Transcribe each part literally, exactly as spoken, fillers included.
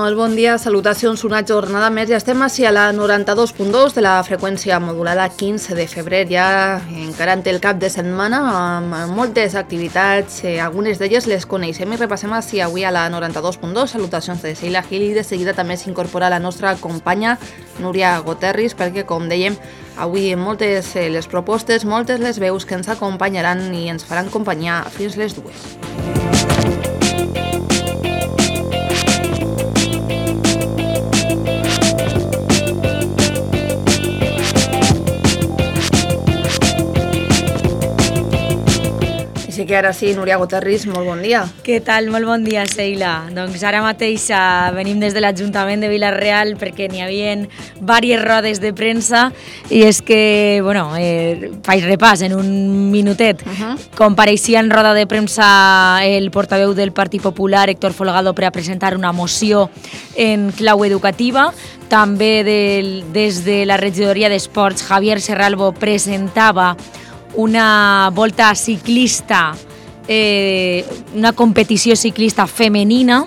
Molt bon dia, salutacions, una jornada més. Ja estem així a la noranta-dos punt dos de la freqüència modulada quinze de febrer, ja encarant el cap de setmana amb moltes activitats, eh, algunes d'elles les coneixem i repassem així avui a la noranta-dos punt dos. Salutacions de Sheila Gil i de seguida també s'incorpora la nostra companya Núria Goterris perquè, com dèiem, avui moltes eh, les propostes, moltes les veus que ens acompanyaran i ens faran companyia fins les dues. Així que ara sí, Núria Goterris, molt bon dia. Què tal? Molt bon dia, Sheila. Doncs ara mateix uh, venim des de l'Ajuntament de Vila-real perquè n'hi havia diverses rodes de premsa i és que, bueno, eh, faig repàs en un minutet. Uh-huh. Compareixia en roda de premsa el portaveu del Partit Popular, Héctor Folgado, per a presentar una moció en clau educativa. També del, des de la regidoria d'Esports, Javier Serralbo presentava una volta ciclista, eh, una competició ciclista femenina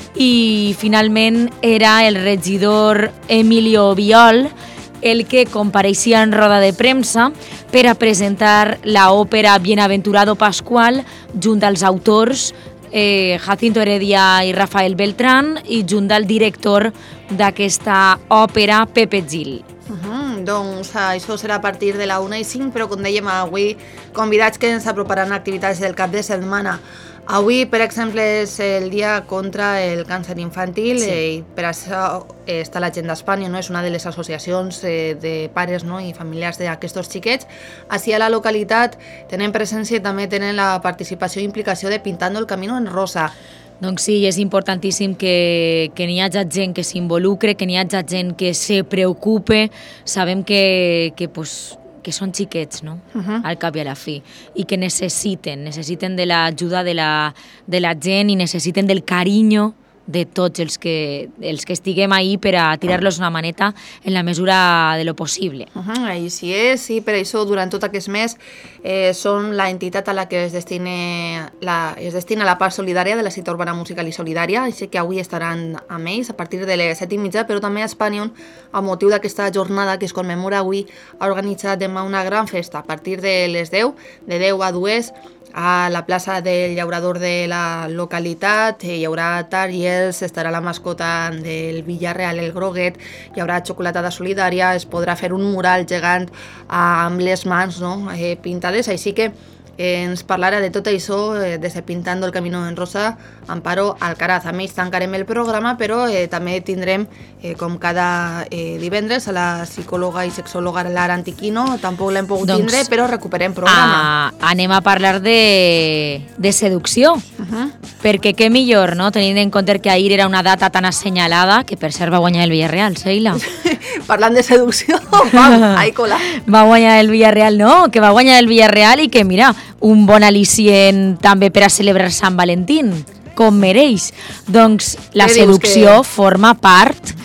i finalment era el regidor Emilio Biol el que compareixia en roda de premsa per a presentar l'òpera Bienaventurado Pascual junt als autors eh, Jacinto Heredia i Rafael Beltrán i junt al director d'aquesta òpera, Pepe Gil. Uh-huh. Doncs això serà a partir de la una i cinc, però com dèiem avui, convidats que ens aproparan a activitats del cap de setmana. Avui, per exemple, és el dia contra el càncer infantil, sí. eh, i per això està la Gent d'Espanya, no? És una de les associacions eh, de pares, no? I familiars d'aquests xiquets. Així a la localitat tenen presència i també tenen la participació i implicació de Pintando el Camino en Rosa. Doncs sí, és importantíssim que, que n'hi hagi gent que s'involucre, que n'hi hagi gent que se preocupe. Sabem que, que, pues, que són xiquets, no? Uh-huh. Al cap i a la fi, i que necessiten, necessiten de l'ajuda de la, de la gent i necessiten del carinyo de tots els que, els que estiguem ahí per a tirar-los una maneta en la mesura de lo possible. Uh-huh, així és, i per això durant tot aquest mes eh, són la entitat a la que es destina la, es destina la part solidària de la cita urbana musical i solidària, així que avui estaran amb ells a partir de les set i mitja, però també a Espanyol, a motiu d'aquesta jornada que es commemora avui, ha organitzat demà una gran festa a partir de les deu, de deu a dues, a la plaça del llaurador de la localitat. Hi haurà tallers, estarà la mascota del Villarreal, el Groguet, hi haurà xocolatada solidària, es podrà fer un mural gegant amb les mans, no? eh, pintades, així que eh, ens parlarà de tot això, eh, des de Pintando el Camino en Rosa, Amparo Alcaraz. A més, tancarem el programa, però eh, també tindrem, eh, com cada eh, divendres, a la psicòloga i sexòloga Lara Antiquino. Tampoc l'hem pogut doncs, tindre, però recuperem programa. Uh, anem a parlar de, de seducció, uh-huh. perquè què millor, no? Tenint en compte que ahir era una data tan assenyalada, que per cert va guanyar el Villarreal, Sheila. Parlant de seducció, vam, ai cola. Va guanyar el Villarreal, no, que va guanyar el Villarreal i que, mira, un bon al·licient també per a celebrar Sant Valentín, com mereix. Doncs la seducció que... forma part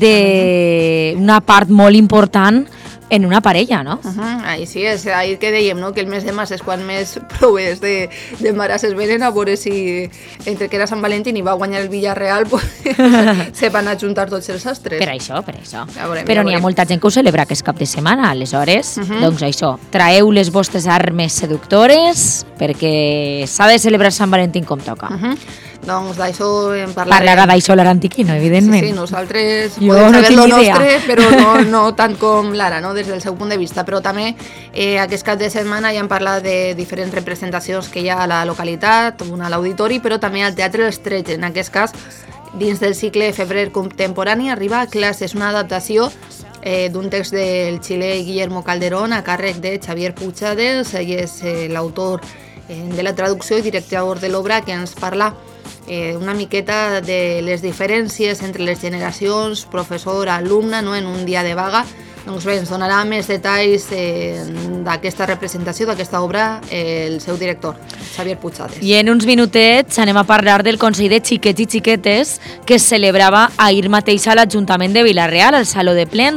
d'una part molt important en una parella, no? Uh-huh. Ahí sí, és ahí que dèiem, no? Que el mes de març és quan més proves d'embaràs es venen, a veure si entre que era Sant Valentín i va guanyar el Villarreal pues, se van ajuntar tots els astres. Per això, per això. Ja veurem, Però ja n'hi ha molta gent que ho celebra aquest cap de setmana, aleshores, uh-huh. doncs això, traeu les vostres armes seductores perquè s'ha de celebrar Sant Valentín com toca. Uh-huh. Doncs d'això en parlarem. Parlarà d'això l'Ara Antiquino, evidentment. Sí, sí, nosaltres jo podem no saber lo nostre, idea. però no, no tant com l'Ara, no? Des del seu punt de vista. Però també eh, aquest cap de setmana ja hem parlat de diferents representacions que hi ha a la localitat, una a l'auditori, però també al Teatre dels tretze. En aquest cas, dins del cicle Febrer Contemporani, arriba a classes, una adaptació eh, d'un text del xilè Guillermo Calderón a càrrec de Xavier Puigades, ell és eh, l'autor eh, de la traducció i director de l'obra, que ens parla Eh, una miqueta de les diferències entre les generacions, professor, alumne, no? En un dia de vaga. Doncs bé, ens donarà més detalls eh, d'aquesta representació, d'aquesta obra, eh, el seu director, Xavier Puigades. I en uns minutets anem a parlar del Consell de Xiquets i Xiquetes que es celebrava ahir mateix a l'Ajuntament de Vila-real, al Saló de Plens,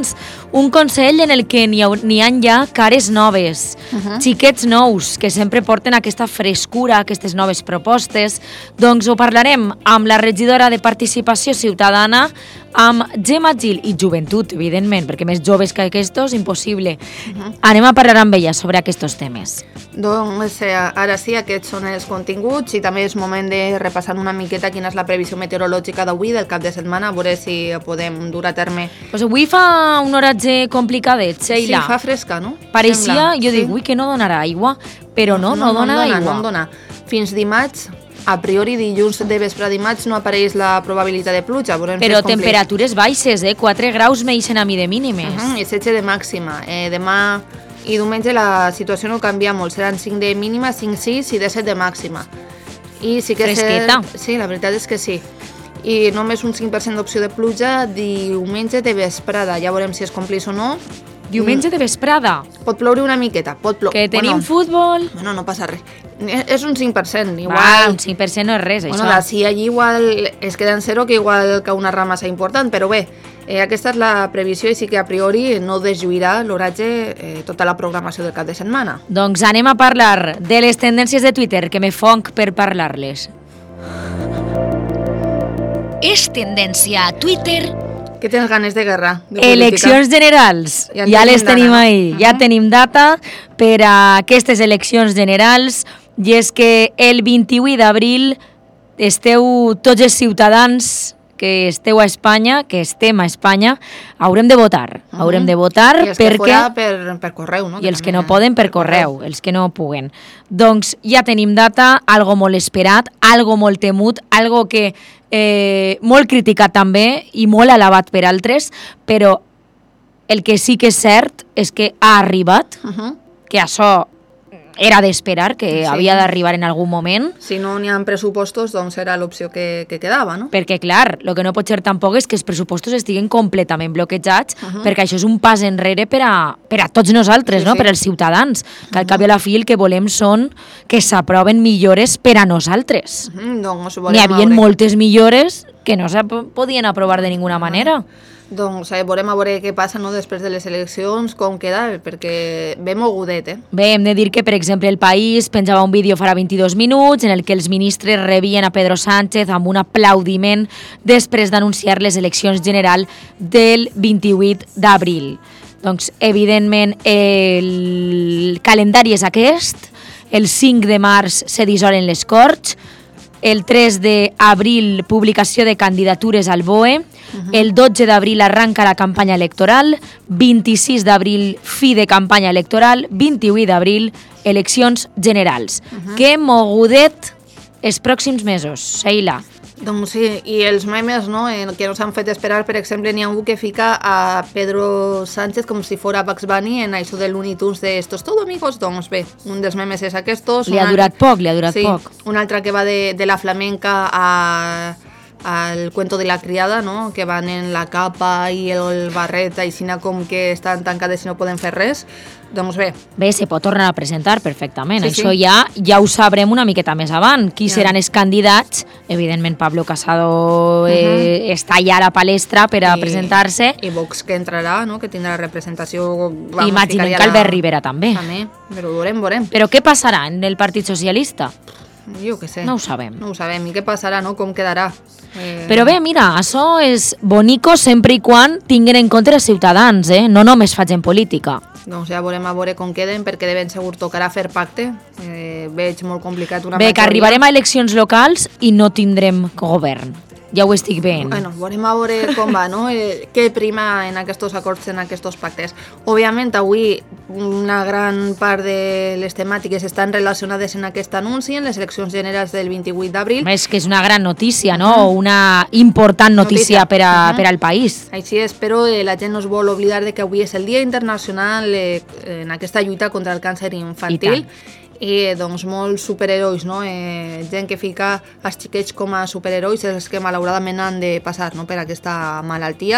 un consell en el que n'hi ha, n'hi ha ja cares noves, uh -huh. xiquets nous, que sempre porten aquesta frescura, aquestes noves propostes. Doncs ho parlarem amb la regidora de Participació Ciutadana, amb Gemma Gil, i Joventut, evidentment, perquè més joves que aquests, impossible. Uh -huh. Anem a parlar amb ella sobre aquests temes. Doncs eh, ara sí, aquests són els continguts i també és moment de repassar una miqueta quina és la previsió meteorològica d'avui, del cap de setmana, a veure si podem dur a terme. Pues avui fa un oratge complicadet, Sheila. Sí, fa fresca, no? Pareixia, Sembla. jo dic, sí. ui, que no donarà aigua, però no, no, no, no dona, no dona aigua. No dona. Fins dimarts, a priori dilluns de vespre a dimarts no apareix la probabilitat de pluja. Però temperatures baixes, eh? quatre graus m'eixen a mi de mínimes. Uh -huh, I setze de màxima. Eh, demà i diumenge la situació no canvia molt, seran cinc de mínima, cinc sis i disset de màxima. I sí que fresqueta. Ser... Sí, la veritat és que sí. I només un cinc per cent d'opció de pluja diumenge de vesprada. Ja veurem si es complís o no. Diumenge de vesprada. Pot ploure una miqueta, pot ploure. Que tenim bueno, futbol. Bueno, no passa res. És un cinc per cent, igual. Va, un cinc per cent no és res, bueno, això. D'ací allí igual es queda en zero, que igual que una ramassa important, però bé, eh, aquesta és la previsió i sí que a priori no deslluirà l'oratge eh, tota la programació del cap de setmana. Doncs anem a parlar de les tendències de Twitter, que me fonc per parlar-les. És tendència a Twitter. Que tens ganes de guerra? De eleccions generals, ja, ja les tenim ahí, uh -huh. ja tenim data per a aquestes eleccions generals, i és que el vint-i-vuit d'abril esteu tots els ciutadans que esteu a Espanya, que estem a Espanya, haurem de votar. Uh -huh. Haurem de votar I els perquè... que fora per, per correu, no? I els que no poden per correu, els que no puguen. Doncs ja tenim data, algo molt esperat, algo molt temut, algo que eh, molt criticat també i molt alabat per altres, però el que sí que és cert és que ha arribat, uh -huh. que això era d'esperar, que sí. havia d'arribar en algun moment. Si no n'hi ha pressupostos, doncs era l'opció que, que quedava, no? Perquè, clar, el que no pot ser tampoc és que els pressupostos estiguen completament bloquejats, uh -huh. perquè això és un pas enrere per a, per a tots nosaltres, sí, no? Sí. Per als ciutadans, que al cap i a la fi el que volem són que s'aproven millores per a nosaltres. Uh -huh. doncs N'hi havia moltes millores que no se podien aprovar de ninguna manera. Doncs eh, veurem a veure què passa, no, després de les eleccions, com queda, perquè ve mogudet, eh? Bé, hem de dir que, per exemple, El País penjava un vídeo farà vint-i-dos minuts en el que els ministres rebien a Pedro Sánchez amb un aplaudiment després d'anunciar les eleccions generals del vint-i-vuit d'abril. Doncs, evidentment, el calendari és aquest. El cinc de març se dissolen les Corts. El tres d'abril, publicació de candidatures al B O E. Uh-huh. El dotze d'abril arranca la campanya electoral. vint-i-sis d'abril, fi de campanya electoral. vint-i-vuit d'abril, eleccions generals. Uh-huh. Que mogudet els pròxims mesos, Sheila. Doncs sí, i els memes, no?, eh, que nos han fet esperar, per exemple, n'hi ha un que fica a Pedro Sánchez com si fora Bugs Bunny en això de Looney Tunes de «Esto es todo, amigos». Doncs bé, un dels memes és aquests. Li ha durat poc, li ha durat sí, poc. Un altre que va de, de la flamenca a... al cuento de la criada, no?, que van en la capa i el barret, aixina com que estan tancades i no poden fer res. Doncs bé. Bé, se pot tornar a presentar perfectament. Sí, Això sí. ja ja ho sabrem una miqueta més avant. Qui ja. seran els candidats? Evidentment, Pablo Casado eh, uh -huh. està ja a la palestra per a I, presentar-se. I Vox que entrarà, no?, que tindrà representació... I imaginem que Albert Rivera també. També, però ho veurem, veurem. Però què passarà en el Partit Socialista? Jo què sé. No ho sabem. No ho sabem. I què passarà, no? Com quedarà? Eh... Però bé, mira, això és bonico sempre i quan tinguin en compte els ciutadans, eh? No només facin política. Doncs ja veurem a veure com queden, perquè de ben segur tocarà fer pacte. Eh, veig molt complicat una Bé, majoria. que arribarem a eleccions locals i no tindrem govern. Ja ho estic veient. Bueno, veurem a veure com va, no? Eh, què prima en aquests acords, en aquests pactes. Òbviament, avui una gran part de les temàtiques estan relacionades en aquest anunci, en les eleccions generals del vint-i-vuit d'abril. És que és una gran notícia, no? Uh-huh. Una important notícia, notícia. Per, a, uh-huh. per al país. Així és, però eh, la gent no es vol oblidar de que avui és el Dia Internacional eh, en aquesta lluita contra el càncer infantil. I doncs molts superherois, no? Eh, gent que fica els xiquets com a superherois, els que malauradament han de passar, no?, per aquesta malaltia.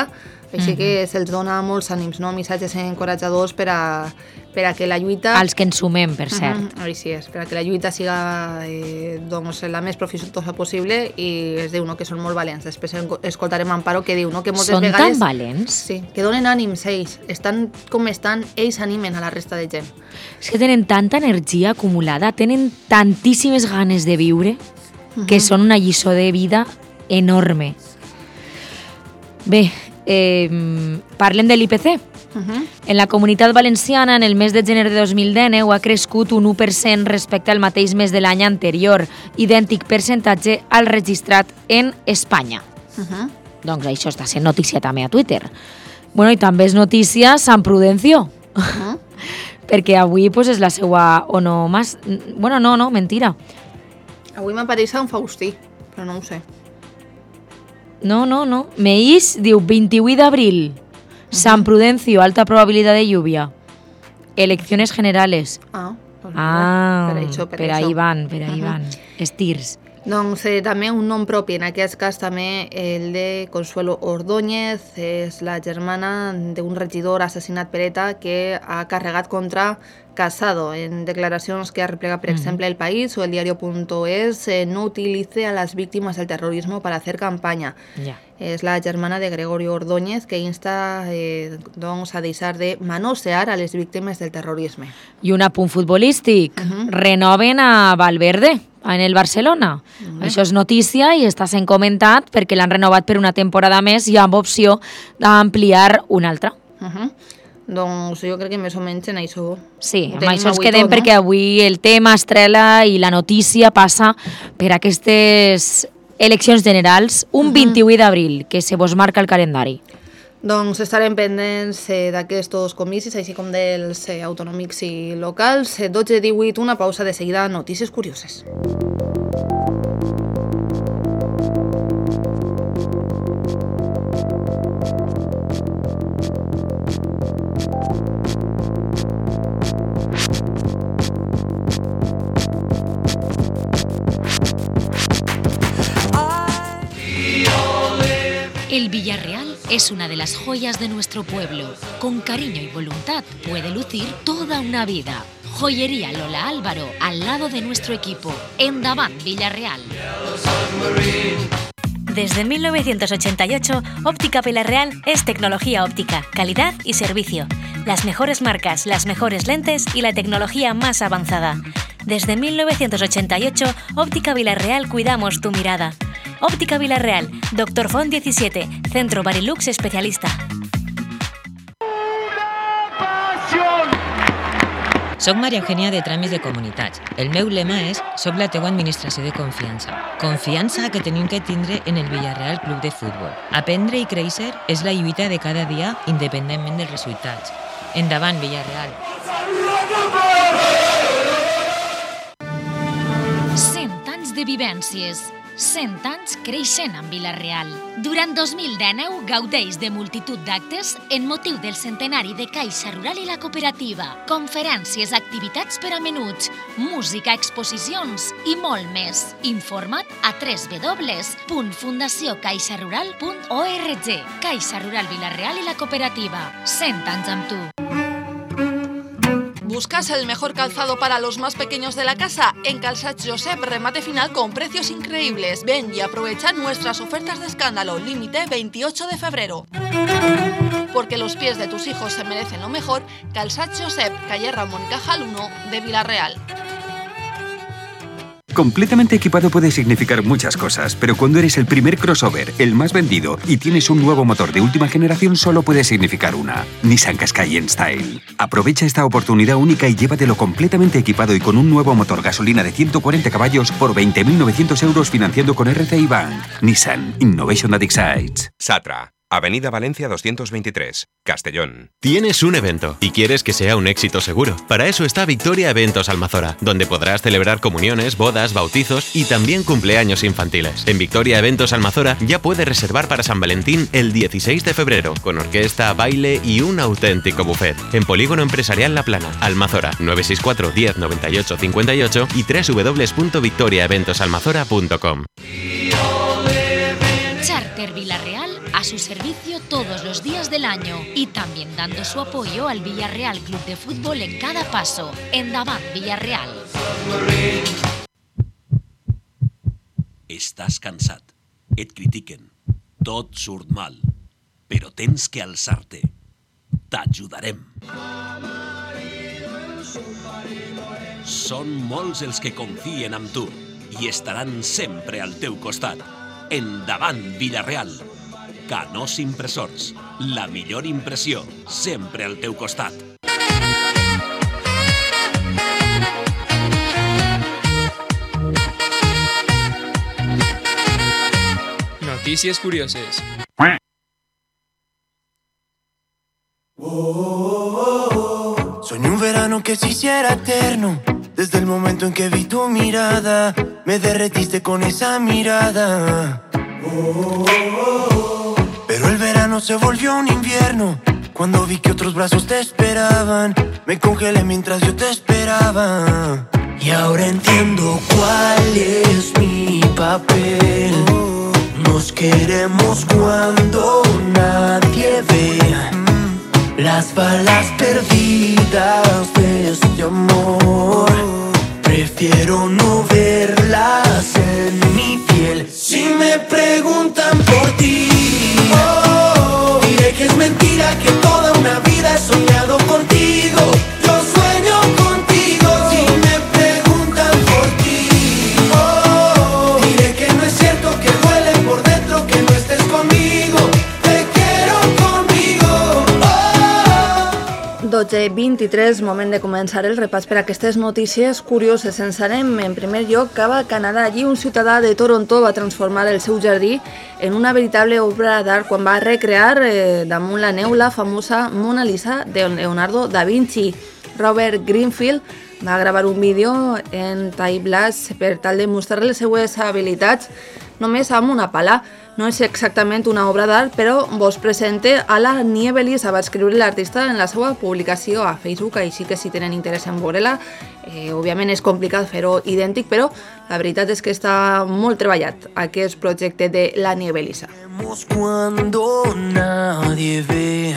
Així que se'ls dona molts ànims, no? Missatges encoratjadors per a, per a que la lluita... Els que ens sumem, per cert. Uh-huh. Així és, per a que la lluita siga eh, doncs, la més profitosa possible, i es diu no, que són molt valents. Després escoltarem Amparo que diu no, que moltes són vegades... Són tan valents? Sí, que donen ànims ells. Estan com estan, ells animen a la resta de gent. És que tenen tanta energia acumulada, tenen tantíssimes ganes de viure, uh-huh. que són una lliçó de vida enorme. Bé, eh, parlem de l'I P C. Uh-huh. En la Comunitat Valenciana, en el mes de gener de dos mil dinou, ha crescut un u per cent respecte al mateix mes de l'any anterior, idèntic percentatge al registrat en Espanya. Uh-huh. Doncs això està sent notícia també a Twitter. Bueno, i també és notícia Sant Prudencio, uh-huh. perquè avui pues, és la seva onomàs... Bueno, no, no, mentira. Avui m'apareix Sant Faustí, però no ho sé. No, no, no. Meís diu vint-i-vuit d'abril. Uh-huh. San Prudencio, alta probabilitat de lluvia. Elecciones generales. Ah, pues ah per, això, per, per això. ahí van, per ahí uh-huh. van. Estirs. Doncs eh, també un nom propi, en aquest cas també el de Consuelo Ordóñez, és la germana d'un regidor assassinat per ETA que ha carregat contra Casado. En declaracions que ha replegat, per exemple, El País o el diario.es, eh, no utilice a las víctimas del terrorismo para hacer campaña. Yeah. És la germana de Gregorio Ordóñez que insta eh, doncs, a deixar de manosear a les víctimes del terrorisme. I un apunt futbolístic. Uh-huh. Renoven a Valverde en el Barcelona. Uh-huh. Això és notícia i està sent comentat perquè l'han renovat per una temporada més i amb opció d'ampliar una altra. Uh-huh. Doncs jo crec que més o menys en això... Sí, amb això ens quedem tot, perquè no? Avui el tema estrela i la notícia passa per aquestes eleccions generals un uh-huh. vint-i-vuit d'abril, que se vos marca el calendari. Doncs estarem pendents eh, d'aquests comicis, així com dels eh, autonòmics i locals. Eh, dotze divuit, una pausa, de seguida, notícies curioses. El Villarreal es una de las joyas de nuestro pueblo. Con cariño y voluntad puede lucir toda una vida. Joyería Lola Álvaro, al lado de nuestro equipo. Endavant Villarreal. Desde mil novecientos ochenta y ocho, Óptica Villarreal es tecnología óptica, calidad y servicio. Las mejores marcas, las mejores lentes y la tecnología más avanzada. Desde mil novecientos ochenta y ocho, Óptica Villarreal cuidamos tu mirada. Óptica Villarreal, Doctor Font diecisiete, Centro Barilux Especialista. Soc Maria Eugènia de Tràmits de Comunitats. El meu lema és «Soc la teua administració de confiança». Confiança que tenim que tindre en el Villarreal Club de Futbol. Aprendre i créixer és la lluita de cada dia independentment dels resultats. Endavant, Villarreal! cent anys de vivències. cent anys creixent amb Vila-real. Durant dos mil dinou gaudeix de multitud d'actes en motiu del centenari de Caixa Rural i la Cooperativa, conferències, activitats per a menuts, música, exposicions i molt més. Informa't a w w w punt fundació caixa rural punt org. Caixa Rural Vila-real i la Cooperativa. cent anys amb tu. ¿Buscas el mejor calzado para los más pequeños de la casa? En Calçats Josep, remate final con precios increíbles. Ven y aprovecha nuestras ofertas de escándalo. Límite veintiocho de febrero. Porque los pies de tus hijos se merecen lo mejor. Calçats Josep, calle Ramón y Cajal uno de Vila-real. Completamente equipado puede significar muchas cosas, pero cuando eres el primer crossover, el más vendido, y tienes un nuevo motor de última generación, solo puede significar una: Nissan Qashqai N-Style. Aprovecha esta oportunidad única y llévatelo completamente equipado y con un nuevo motor gasolina de ciento cuarenta caballos por veinte mil novecientos euros financiando con R C I Bank. Nissan Innovation that excites. Satra, Avenida Valencia doscientos veintitrés, Castellón. Tienes un evento y quieres que sea un éxito seguro. Para eso está Victoria Eventos Almazora, donde podrás celebrar comuniones, bodas, bautizos y también cumpleaños infantiles. En Victoria Eventos Almazora ya puedes reservar para San Valentín el dieciséis de febrero, con orquesta, baile y un auténtico buffet. En Polígono Empresarial La Plana, Almazora, nueve seis cuatro, diez, noventa y ocho, cincuenta y ocho y w w w punto victoria eventos almazora punto com. Charter Vila-real a su servicio todos los días del año y también dando su apoyo al Villarreal Club de Fútbol en cada paso. Endavant, Villarreal. Estàs cansat, et critiquen, tot surt mal, però tens que alçar-te. T'ajudarem. Són molts els que confien en tu i estaran sempre al teu costat. Endavant, Villarreal. Canós Impressors, la millor impressió, sempre al teu costat. Notícies curioses. Soñé un verano que se hiciera eterno. Desde el momento en que vi tu mirada, me derretiste con esa mirada. Pero el verano se volvió un invierno. Cuando vi que otros brazos te esperaban, me congelé mientras yo te esperaba. Y ahora entiendo cuál es mi papel. Nos queremos cuando nadie ve las balas perdidas de este amor. Prefiero no verlas en mi piel. Si me preguntan por ti, oh, diré que es mentira, que toda una vida he soñado contigo. Yo sueño contigo. Si me preguntan por ti, oh, diré que no es cierto, que duele por dentro que no estés conmigo. Te quiero conmigo. dotze vint-i-tres, moment de començar el repàs per aquestes notícies curioses. Ens anem en primer lloc cap a Canadà. Allí un ciutadà de Toronto va transformar el seu jardí en una veritable obra d'art quan va recrear eh, damunt la neu la famosa Mona Lisa de Leonardo da Vinci. Robert Greenfield va gravar un vídeo en time-lapse per tal de mostrar les seues habilitats només amb una pala. No és exactament una obra d'art, però vos presente a la Nieve Lisa, va escriure l'artista en la seva publicació a Facebook, així que si tenen interès en veure-la, eh, òbviament és complicat fer-ho idèntic, però la veritat és que està molt treballat aquest projecte de la Nieve Lisa. Cuando nadie ve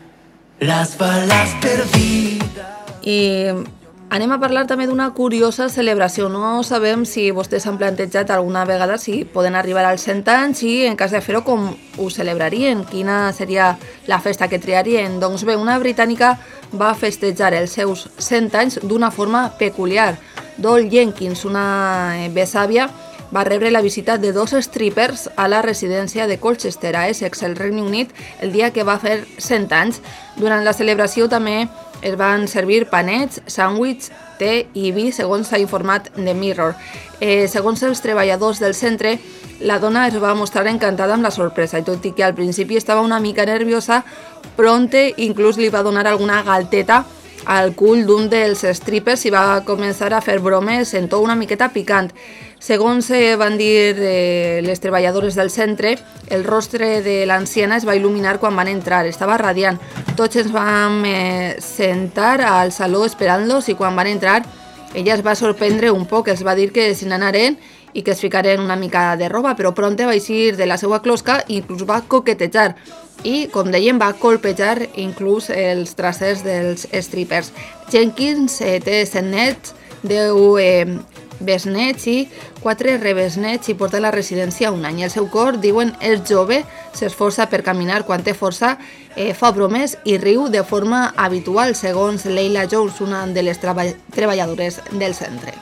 las balas perdidas. I anem a parlar també d'una curiosa celebració. No sabem si vostès han plantejat alguna vegada si poden arribar als cent anys i, en cas de fer-ho, com ho celebrarien, quina seria la festa que triarien. Doncs bé, una britànica va festejar els seus cent anys d'una forma peculiar. Dol Jenkins, una besàvia, va rebre la visita de dos strippers a la residència de Colchester, a Essex, el Regne Unit, el dia que va fer cent anys. Durant la celebració també es van servir panets, sàndwich, té i vi, segons s'ha informat The Mirror. Eh, segons els treballadors del centre, la dona es va mostrar encantada amb la sorpresa, i tot i que al principi estava una mica nerviosa, prompte inclús li va donar alguna galteta al cul d'un dels strippers i va començar a fer bromes en to una miqueta picant. Segons eh, van dir eh, les treballadores del centre, el rostre de l'anciana es va il·luminar quan van entrar, estava radiant. Tots ens vam eh, sentar al saló esperant-los i quan van entrar ella es va sorprendre un poc, els va dir que se n'anaren i que es ficaren una mica de roba, però prompte va eixir de la seva closca i inclús va coquetejar i, com deien, va colpejar inclús els trasers dels strippers. Jenkins eh, té set nets, deu eh, besnets i quatre rebesnets i porta a la residència un any. El seu cor, diuen, és jove, s'esforça per caminar quan té força, eh, fa bromes i riu de forma habitual, segons Leila Jones, una de les treba treballadores del centre.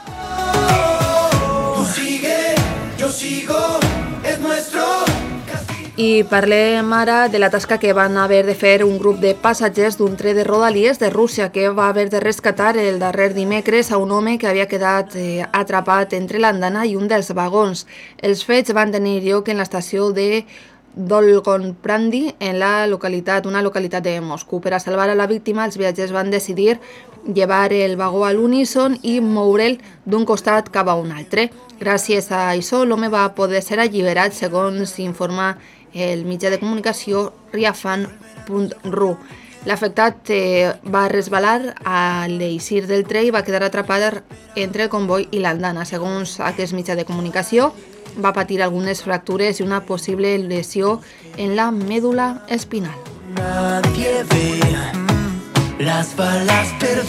Tú sigue, yo sigo, es nuestro. I parlem ara de la tasca que van haver de fer un grup de passatgers d'un tren de Rodalies de Rússia que va haver de rescatar el darrer dimecres a un home que havia quedat eh, atrapat entre l'andana i un dels vagons. Els fets van tenir lloc en l'estació de Dolgonprandi, en la localitat, una localitat de Moscou. Per a salvar a la víctima, els viatgers van decidir llevar el vagó a l'uníson i moure'l d'un costat cap a un altre. Gràcies a això, l'home va poder ser alliberat, segons s'informa el mitjà de comunicació riafan punt ru. L'afectat eh, va resbalar a l'eixir del tren i va quedar atrapat entre el comboi i l'andana. Segons aquest mitjà de comunicació, va patir algunes fractures i una possible lesió en la médula espinal. Nadie ve las balas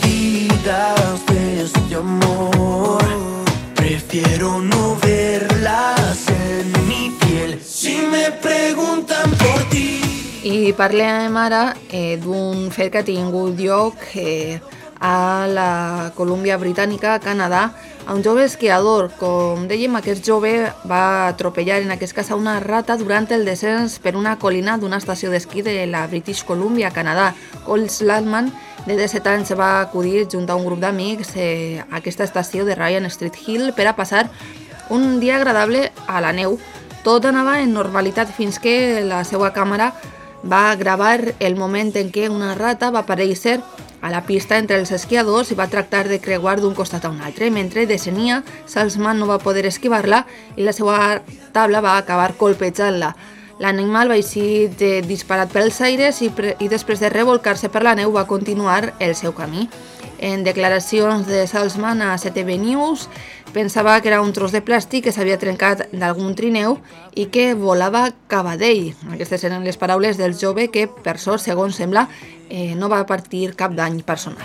perdidas de este amor. Prefiero no verlas en mi piel. Si me preguntan por ti. I parlem ara eh, d'un fet que ha tingut lloc eh, a la Colúmbia Britànica, a Canadà, a un jove esquiador. Com dèiem, aquest jove va atropellar en aquest cas a una rata durant el descens per una colina d'una estació d'esquí de la British Columbia, Canadà. Cole Slatman, de disset anys, va acudir junt a un grup d'amics eh, a aquesta estació de Ryan Street Hill per a passar un dia agradable a la neu. Tot anava en normalitat fins que la seva càmera va gravar el moment en què una rata va aparèixer a la pista entre els esquiadors i va tractar de creuar d'un costat a un altre. Mentre descenia, Salzman no va poder esquivar-la i la seva tabla va acabar colpejant-la. L'animal va eixir disparat pels aires i, i després de revolcar-se per la neu va continuar el seu camí. En declaracions de Salzman a C T V News, pensava que era un tros de plàstic que s'havia trencat d'algun trineu i que volava cap a d'ell. Aquestes eren les paraules del jove que, per sort, segons sembla, eh, no va patir cap dany personal.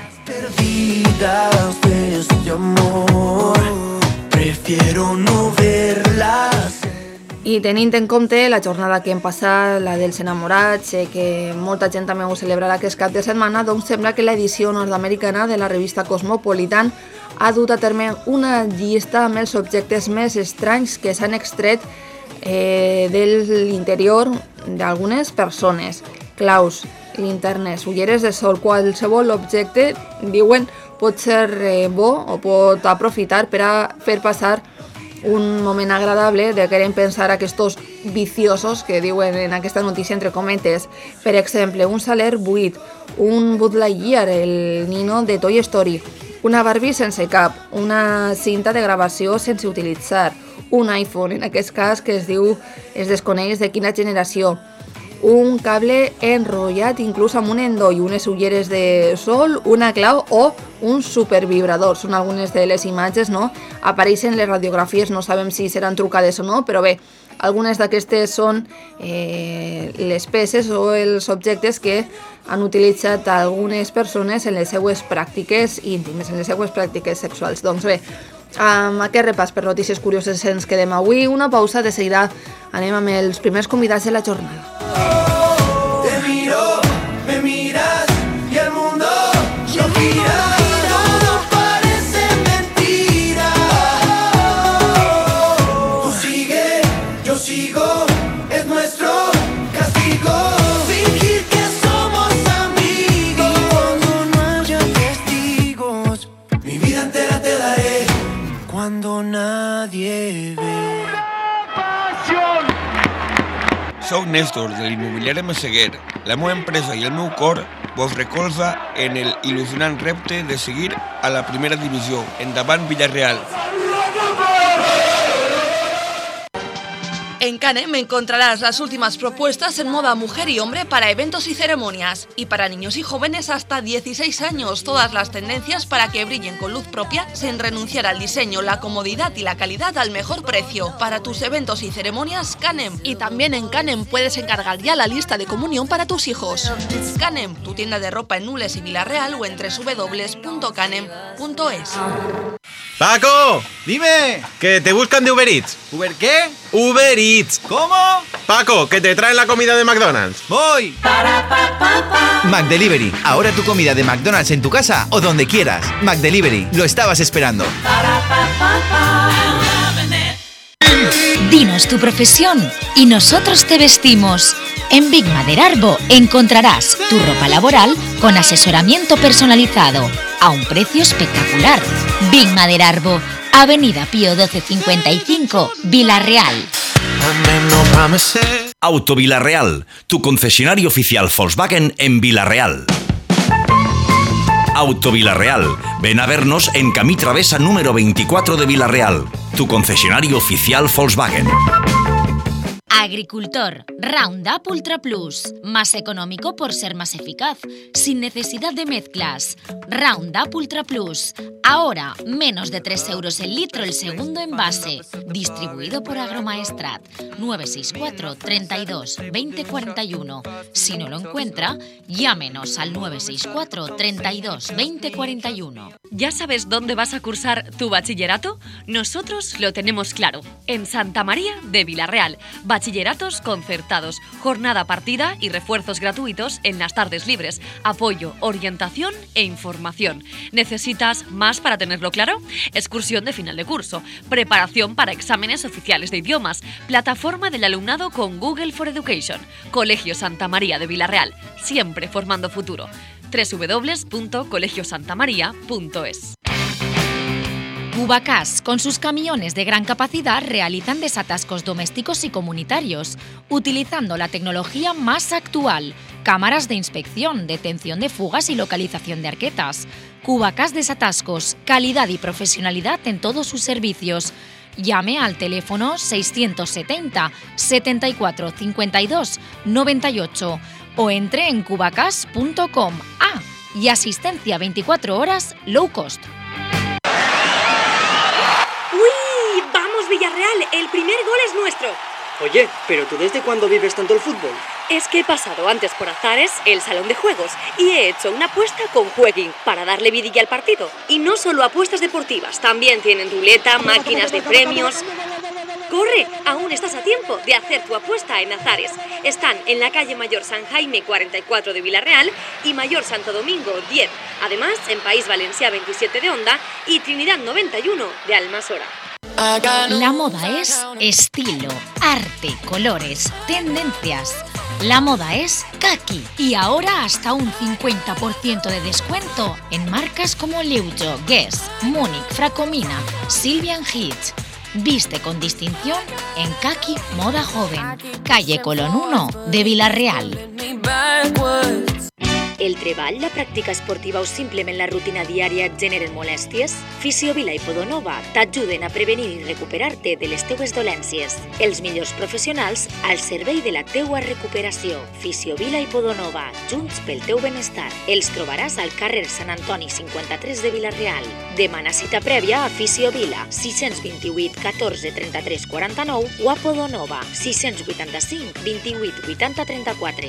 Perdidas de este amor. Prefiero no verlas. I tenint en compte la jornada que hem passat, la dels enamorats, eh, que molta gent també ho celebrarà aquest cap de setmana, doncs sembla que l'edició nord-americana de la revista Cosmopolitan ha dut a terme una llista amb els objectes més estranys que s'han extret eh, de l'interior d'algunes persones. Claus, linternes, ulleres de sol, qualsevol objecte, diuen, pot ser eh, bo o pot aprofitar per a fer passar un moment agradable de querer pensar aquests viciosos que diuen en aquesta notícia entre cometes. Per exemple, un saler buit, un Buzz Lightyear, el nino de Toy Story, una Barbie sense cap, una cinta de gravació sense utilitzar, un iPhone, en aquest cas que es diu, es desconeix de quina generació, un cable enrotllat inclús amb un endoll, unes ulleres de sol, una clau o un supervibrador. Són algunes de les imatges, no? Apareixen les radiografies, no sabem si seran trucades o no, però bé, algunes d'aquestes són eh, les peces o els objectes que han utilitzat algunes persones en les seues pràctiques íntimes, en les seues pràctiques sexuals. Doncs bé, amb aquest repàs per notícies curioses ens quedem avui. Una pausa, de seguida anem amb els primers convidats de la jornada. Te miro, me miras y el mundo no gira. Todo parece mentira. Tú sigue, yo sigo, es nuestro castigo. Fingir que somos amigos. Y cuando no haya testigos, mi vida entera te daré. Cuando nadie ve. Soc Néstor, de l'immobiliari Massaguer. La meva empresa i el meu cor vos recolza en el il·lusionant repte de seguir a la primera divisió. Endavant, Villarreal! En Canem encontrarás las últimas propuestas en moda mujer y hombre para eventos y ceremonias. Y para niños y jóvenes hasta dieciséis años, todas las tendencias para que brillen con luz propia sin renunciar al diseño, la comodidad y la calidad al mejor precio. Para tus eventos y ceremonias, Canem. Y también en Canem puedes encargar ya la lista de comunión para tus hijos. Canem, tu tienda de ropa en Nules y Villarreal o en doble u doble u doble u punto canem punto es. ¡Paco! ¡Dime! Que te buscan de Uber Eats. ¿Uber qué? Uber Eats. ¿Cómo? Paco, que te traen la comida de McDonald's. ¡Voy! McDelivery. Ahora tu comida de McDonald's en tu casa o donde quieras. McDelivery. Lo estabas esperando. Dinos tu profesión y nosotros te vestimos. En Big Maderarbo encontrarás tu ropa laboral con asesoramiento personalizado a un precio espectacular. Big Maderarbo, Avenida Pío doce cincuenta y cinco, Villarreal. Auto Villarreal, tu concesionario oficial Volkswagen en Villarreal. Auto Villarreal, ven a vernos en Camí Travesa número veinticuatro de Villarreal, tu concesionario oficial Volkswagen. Agricultor, Roundup Ultra Plus. Más económico por ser más eficaz, sin necesidad de mezclas. Roundup Ultra Plus. Ahora, menos de tres euros el litro el segundo envase. Distribuido por Agromaestrat. nueve seis cuatro, treinta y dos, veinte cuarenta y uno. Si no lo encuentra, llámenos al nueve seis cuatro, treinta y dos, veinte cuarenta y uno. ¿Ya sabes dónde vas a cursar tu bachillerato? Nosotros lo tenemos claro. En Santa María de Vilarreal. Bachilleratos concertados, jornada partida y refuerzos gratuitos en las tardes libres, apoyo, orientación e información. ¿Necesitas más para tenerlo claro? Excursión de final de curso, preparación para exámenes oficiales de idiomas, plataforma del alumnado con Google for Education. Colegio Santa María de Vilarreal, siempre formando futuro. doble u doble u doble u punto colegio santa maría punto es. Cubacas, con sus camiones de gran capacidad, realizan desatascos domésticos y comunitarios, utilizando la tecnología más actual, cámaras de inspección, detención de fugas y localización de arquetas. Cubacas Desatascos, calidad y profesionalidad en todos sus servicios. Llame al teléfono seiscientos setenta, setenta y cuatro, cincuenta y dos, noventa y ocho o entre en cubacas punto com. Ah, y asistencia veinticuatro horas low cost. ¡Uy! ¡Vamos, Villarreal! El primer gol es nuestro. Oye, ¿pero tú desde cuándo vives tanto el fútbol? Es que he pasado antes por Azares, el salón de juegos, y he hecho una apuesta con Jueguin para darle vidilla al partido. Y no solo apuestas deportivas, también tienen ruleta, máquinas de premios. ¡Corre! Aún estás a tiempo de hacer tu apuesta en Azares. Están en la calle Mayor San Jaime cuarenta y cuatro de Vilarreal y Mayor Santo Domingo diez. Además, en País Valencià veintisiete de Onda y Trinidad noventa y uno de Almasora. La moda es estilo, arte, colores, tendencias. La moda es Kaki y ahora hasta un cincuenta por ciento de descuento en marcas como Leujo, Guess, Múnich, Fracomina, Sylvian Hitch. Viste con distinción en Kaki Moda Joven, calle Colón uno de Vilarreal. El treball, la pràctica esportiva o simplement la rutina diària et generen molèsties? Fisiovila i Podonova t'ajuden a prevenir i recuperar-te de les teues dolències. Els millors professionals al servei de la teua recuperació. Fisiovila i Podonova, junts pel teu benestar. Els trobaràs al carrer Sant Antoni cinquanta-tres de Vilarreal. Demana cita prèvia a Fisiovila, sis dos vuit, catorze, trenta-tres, quaranta-nou o a Podonova, sis vuitanta-cinc, vint-i-vuit, vuitanta, trenta-quatre.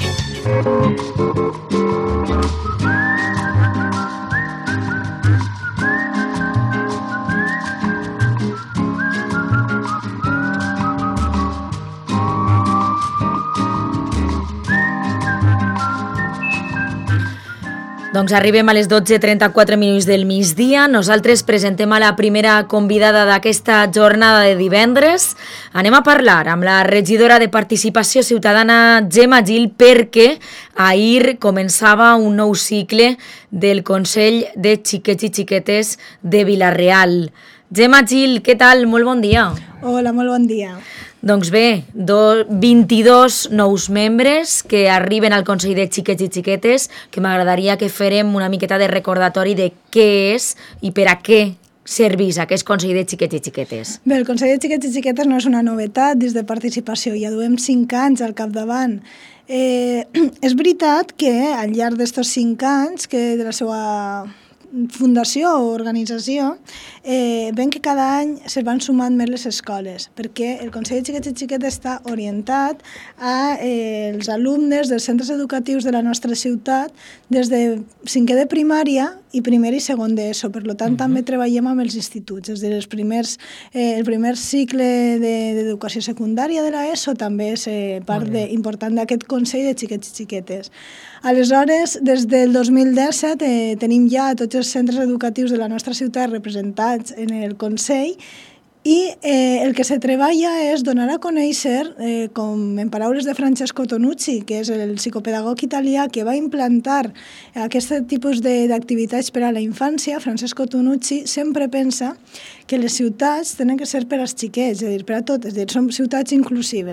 Doncs arribem a les dotze i trenta-quatre minuts del migdia. Nosaltres presentem a la primera convidada d'aquesta jornada de divendres. Anem a parlar amb la regidora de Participació Ciutadana, Gemma Gil, perquè ahir començava un nou cicle del Consell de Xiquets i Xiquetes de Vilarreal. Gemma Gil, què tal? Molt bon dia. Hola, molt bon dia. Doncs bé, do, vint-i-dos nous membres que arriben al Consell de Xiquets i Xiquetes, que m'agradaria que farem una miqueta de recordatori de què és i per a què serveix aquest Consell de Xiquets i Xiquetes. Bé, el Consell de Xiquets i Xiquetes no és una novetat dins de participació, ja duem cinc anys al capdavant. Eh, és veritat que al llarg d'estos cinc anys que de la seva fundació o organització, eh, ven que cada any se van sumant més les escoles, perquè el Consell de Xiquets i Xiquetes està orientat a eh, els alumnes dels centres educatius de la nostra ciutat des de cinquè de primària i primer i segon d'ESO. Per tant, uh-huh. també treballem amb els instituts. Des dels primers, eh, el primer cicle d'educació de, secundària de l'ESO també és eh, part de, important d'aquest Consell de Xiquets i Xiquetes. Aleshores, des del dos mil disset eh, tenim ja tots els centres educatius de la nostra ciutat representats en el Consell i eh, el que se treballa és donar a conèixer, eh, com en paraules de Francesco Tonucci, que és el psicopedagog italià que va implantar aquest tipus d'activitats per a la infància. Francesco Tonucci sempre pensa que les ciutats tenen que ser per als xiquets, és a dir, per a tot, és a dir, són ciutats inclusives.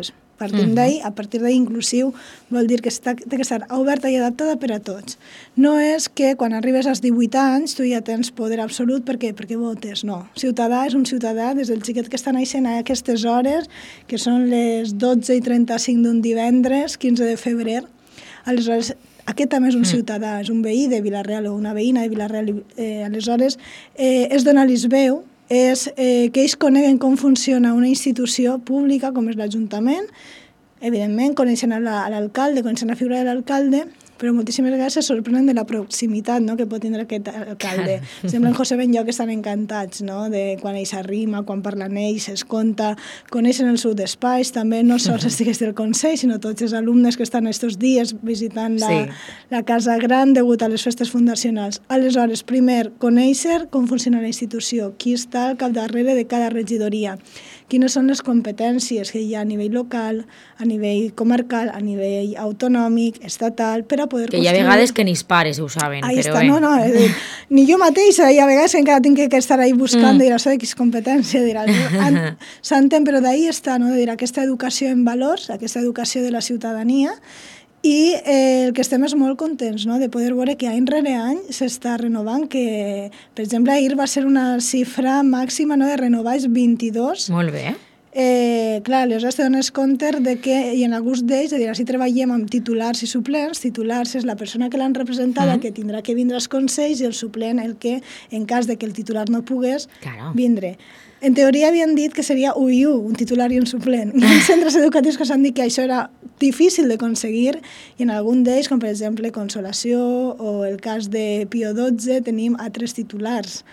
Partim Mhm. d'ahí, a partir d'ahí inclusiu vol dir que està, té que estar oberta i adaptada per a tots. No és que quan arribes als divuit anys tu ja tens poder absolut perquè, perquè votes, no. Ciutadà és un ciutadà des del xiquet que està naixent a aquestes hores, que són les dotze i trenta-cinc d'un divendres, quinze de febrer. Aleshores, aquest també és un ciutadà, és un veí de Vila-real o una veïna de Vila-real. Eh, aleshores, eh, és donar-los veu, és eh, que ells coneguen com funciona una institució pública com és l'Ajuntament, evidentment coneixen a l'alcalde, coneixen la figura de l'alcalde, però moltíssimes vegades se sorprenen de la proximitat, no?, que pot tindre aquest alcalde. Claro. Sembla en José Benlloc que estan encantats, no?, de quan ell s'arrima, quan parlen ells, es conta, coneixen el seu despatx, també no sols estigues del Consell, sinó tots els alumnes que estan estos dies visitant la, Sí. la Casa Gran degut a les festes fundacionals. Aleshores, primer, conèixer com funciona la institució, qui està al capdarrere de cada regidoria, quines són les competències que hi ha a nivell local, a nivell comarcal, a nivell autonòmic, estatal, per a poder Que hi ha vegades que ni els pares ho saben, Ahí però està, bé. no, no, és dir, ni jo mateixa, hi ha vegades que encara tinc que estar ahí buscant, Mm. mm. dir, això de quina competència, dir, an- s'entén, però d'ahí està, no, de dir, aquesta educació en valors, aquesta educació de la ciutadania, i eh, el que estem és molt contents, no?, de poder veure que any rere any s'està renovant, que, per exemple, ahir va ser una xifra màxima, no?, de renovar els vint-i-dos. Molt bé. Eh, clar, aleshores te dones compte de que, i en alguns d'ells, de dir, així treballem amb titulars i suplents. Titulars és la persona que l'han representada, Mm. que tindrà que vindre als consells, i el suplent el que, en cas de que el titular no pogués, Claro. vindre. En teoria havien dit que seria u i u, un titular i un suplent. Hi ha centres educatius que s'han dit que això era difícil d'aconseguir, i en algun d'ells, com per exemple Consolació o el cas de Pío dotze, tenim a tres titulars.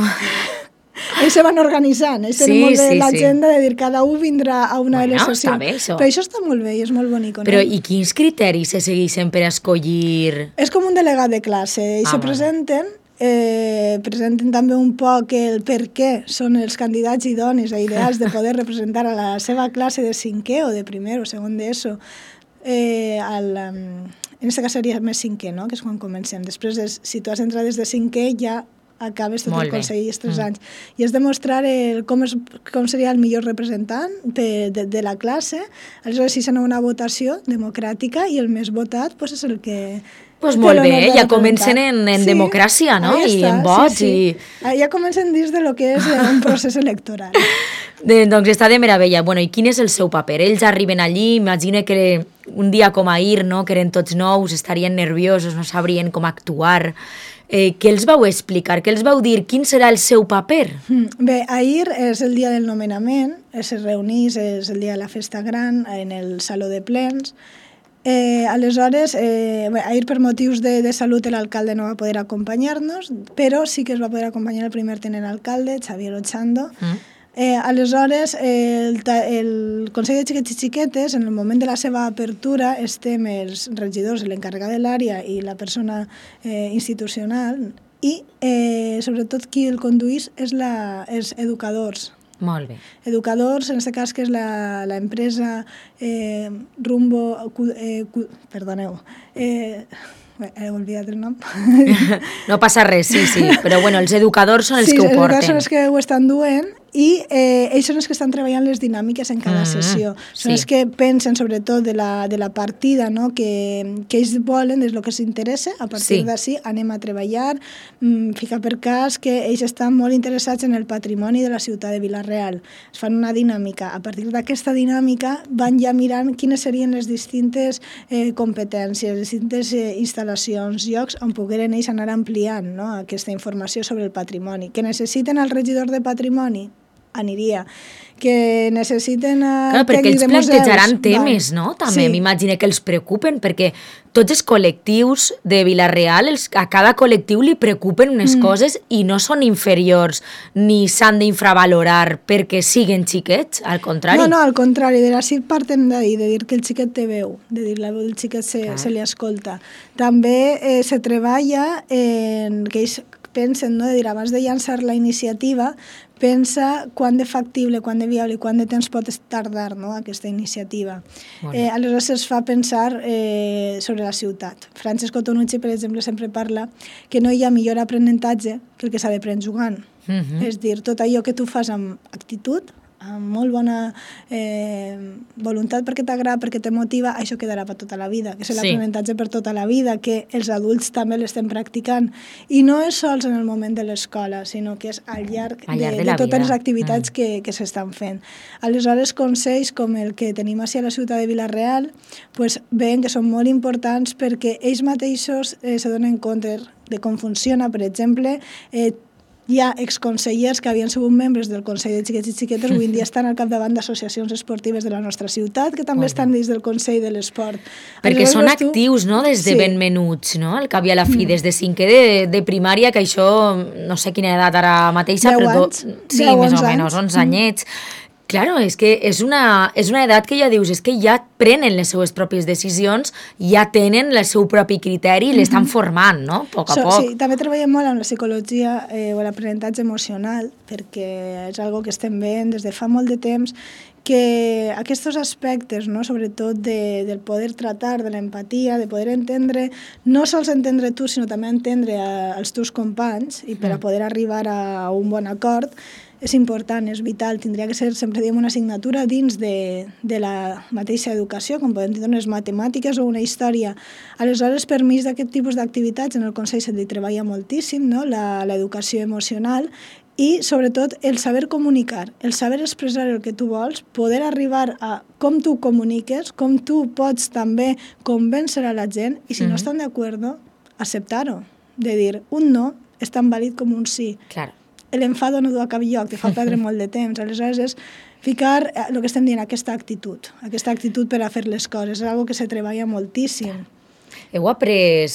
Ells se van organitzant, ells tenen Sí, molt bé sí, l'agenda de dir cada un vindrà a una de les Bueno, sessions. està bé, això. Però això està molt bé i és molt bonic. Però no? i quins criteris se segueixen per escollir? És com un delegat de classe. Ells Ah, se vale. presenten, eh, presenten també un poc el per què són els candidats idonis i ideals de poder representar a la seva classe de cinquè o de primer o segon d'ESO. Eh, al, um, en aquest cas seria més cinquè, no?, que és quan comencem. Després, és, si tu has entrat des de cinquè, ja acabes tot Molt el bé. Consell els tres Mm. anys. I és demostrar el, com, és, com seria el millor representant de, de, de la classe. Aleshores, si sona una votació democràtica i el més votat pues, és el que... Pues té molt l'honor bé, de ja comencen representar. en, en Sí, democràcia, no? ahí I està, en vots. sí, sí. I... Ja comencen dins de lo que és eh, un procés electoral. De, doncs està de meravella. Bueno, i quin és el seu paper? Ells arriben allí, imagina que un dia com ahir, no?, que eren tots nous, estarien nerviosos, no sabrien com actuar. Eh, què els vau explicar? Què els vau dir? Quin serà el seu paper? Mm, Bé, ahir és el dia del nomenament, es reunís, és el dia de la festa gran en el Saló de Plens. Eh, aleshores, eh, bé, ahir per motius de, de salut l'alcalde no va poder acompanyar-nos, però sí que es va poder acompanyar el primer tenent alcalde, Xavier Ochando. Mm. Eh, aleshores, eh, el, ta- el Consell de Xiquets i Xiquetes, en el moment de la seva apertura, estem els regidors, l'encarregat de l'àrea i la persona eh, institucional, i eh, sobretot qui el conduís és la, els educadors. Molt bé. Educadors, en aquest cas que és la, la empresa eh, Rumbo... Cu- Eh, cu- perdoneu. Eh, bé, he oblidat el nom. No passa res, sí, sí. Però bueno, els educadors són els sí, que ho els educadors porten. són els que ho estan duent, i eh, ells són els que estan treballant les dinàmiques en cada Mm, sessió. Són sí. els que pensen sobretot de la, de la partida, no?, que, que ells volen, és el que els interessa. A partir Sí. d'ací anem a treballar, mm, ficar per cas que ells estan molt interessats en el patrimoni de la ciutat de Vila-real. Es fan una dinàmica. A partir d'aquesta dinàmica van ja mirant quines serien les distintes eh, competències, les distintes eh, instal·lacions, llocs on pogueren ells anar ampliant, no?, aquesta informació sobre el patrimoni. Que necessiten el regidor de patrimoni? Aniria. Que necessiten el Clar, perquè tècnic ells de museus? plantejaran temes, Val. no? També Sí. m'imagino que els preocupen, perquè tots els col·lectius de Vila-real, els, a cada col·lectiu li preocupen unes Mm. coses i no són inferiors ni s'han d'infravalorar perquè siguen xiquets, al contrari. No, no, al contrari, de l'ací partem d'ahir, de dir que el xiquet té veu, de dir la veu del xiquet se, se li escolta. També eh, se treballa en que ells pensen, no?, de dir, abans de llançar la iniciativa, pensa quan de factible, quan de viable i quan de temps pot tardar, no?, aquesta iniciativa. Molt bé. Eh, aleshores es fa pensar eh, sobre la ciutat. Francesco Tonucci, per exemple, sempre parla que no hi ha millor aprenentatge que el que s'ha d'aprendre jugant. Mhm. És dir, tot allò que tu fas amb actitud, amb molt bona eh, voluntat perquè t'agrada, perquè te motiva, això quedarà per tota la vida, que és l'aprenentatge per tota la vida, que els adults també l'estem practicant. I no és sols en el moment de l'escola, sinó que és al llarg, al llarg de, de, de totes vida. les activitats mm. que, que s'estan fent. Aleshores, consells com el que tenim així a la ciutat de Vila-real, pues, veiem que són molt importants perquè ells mateixos eh, se donen compte de com funciona. Per exemple, eh, hi ha exconsellers que havien sigut membres del Consell de Xiquets i Xiquetes, avui en dia estan al capdavant d'associacions esportives de la nostra ciutat, que també estan dins del Consell de l'Esport. Perquè són actius, no?, des de sí. ben menuts, no?, al cap i a la fi, des de cinquè de, de primària, que això, no sé quina edat ara mateixa, però do, sí, més o menys, onze anyets. Claro, és que és una, és una edat que ja dius, és que ja prenen les seues pròpies decisions, ja tenen el seu propi criteri i l'estan formant, no?, a poc a so, poc. Sí, també treballem molt amb la psicologia eh, o l'aprenentatge emocional, perquè és algo que estem veient des de fa molt de temps, que aquests aspectes, no, sobretot de, del poder tratar, de l'empatia, de poder entendre, no sols entendre tu, sinó també entendre a, als teus companys, i per a poder arribar a un bon acord, és important, és vital, tindria que ser, sempre diem, una assignatura dins de, de la mateixa educació, com podem dir unes matemàtiques o una història. Aleshores, per mig d'aquest tipus d'activitats, en el Consell se li treballa moltíssim, no?, l'educació emocional, i sobretot el saber comunicar, el saber expressar el que tu vols, poder arribar a com tu comuniques, com tu pots també convèncer a la gent, i si mm-hmm. no estan d'acord, acceptar-ho, de dir, un no és tan vàlid com un sí. Claro. L'enfado no du a cap lloc, te fa perdre molt de temps. Aleshores és ficar el que estem dient, aquesta actitud, aquesta actitud per a fer les coses, és una cosa que se treballa moltíssim. Heu après,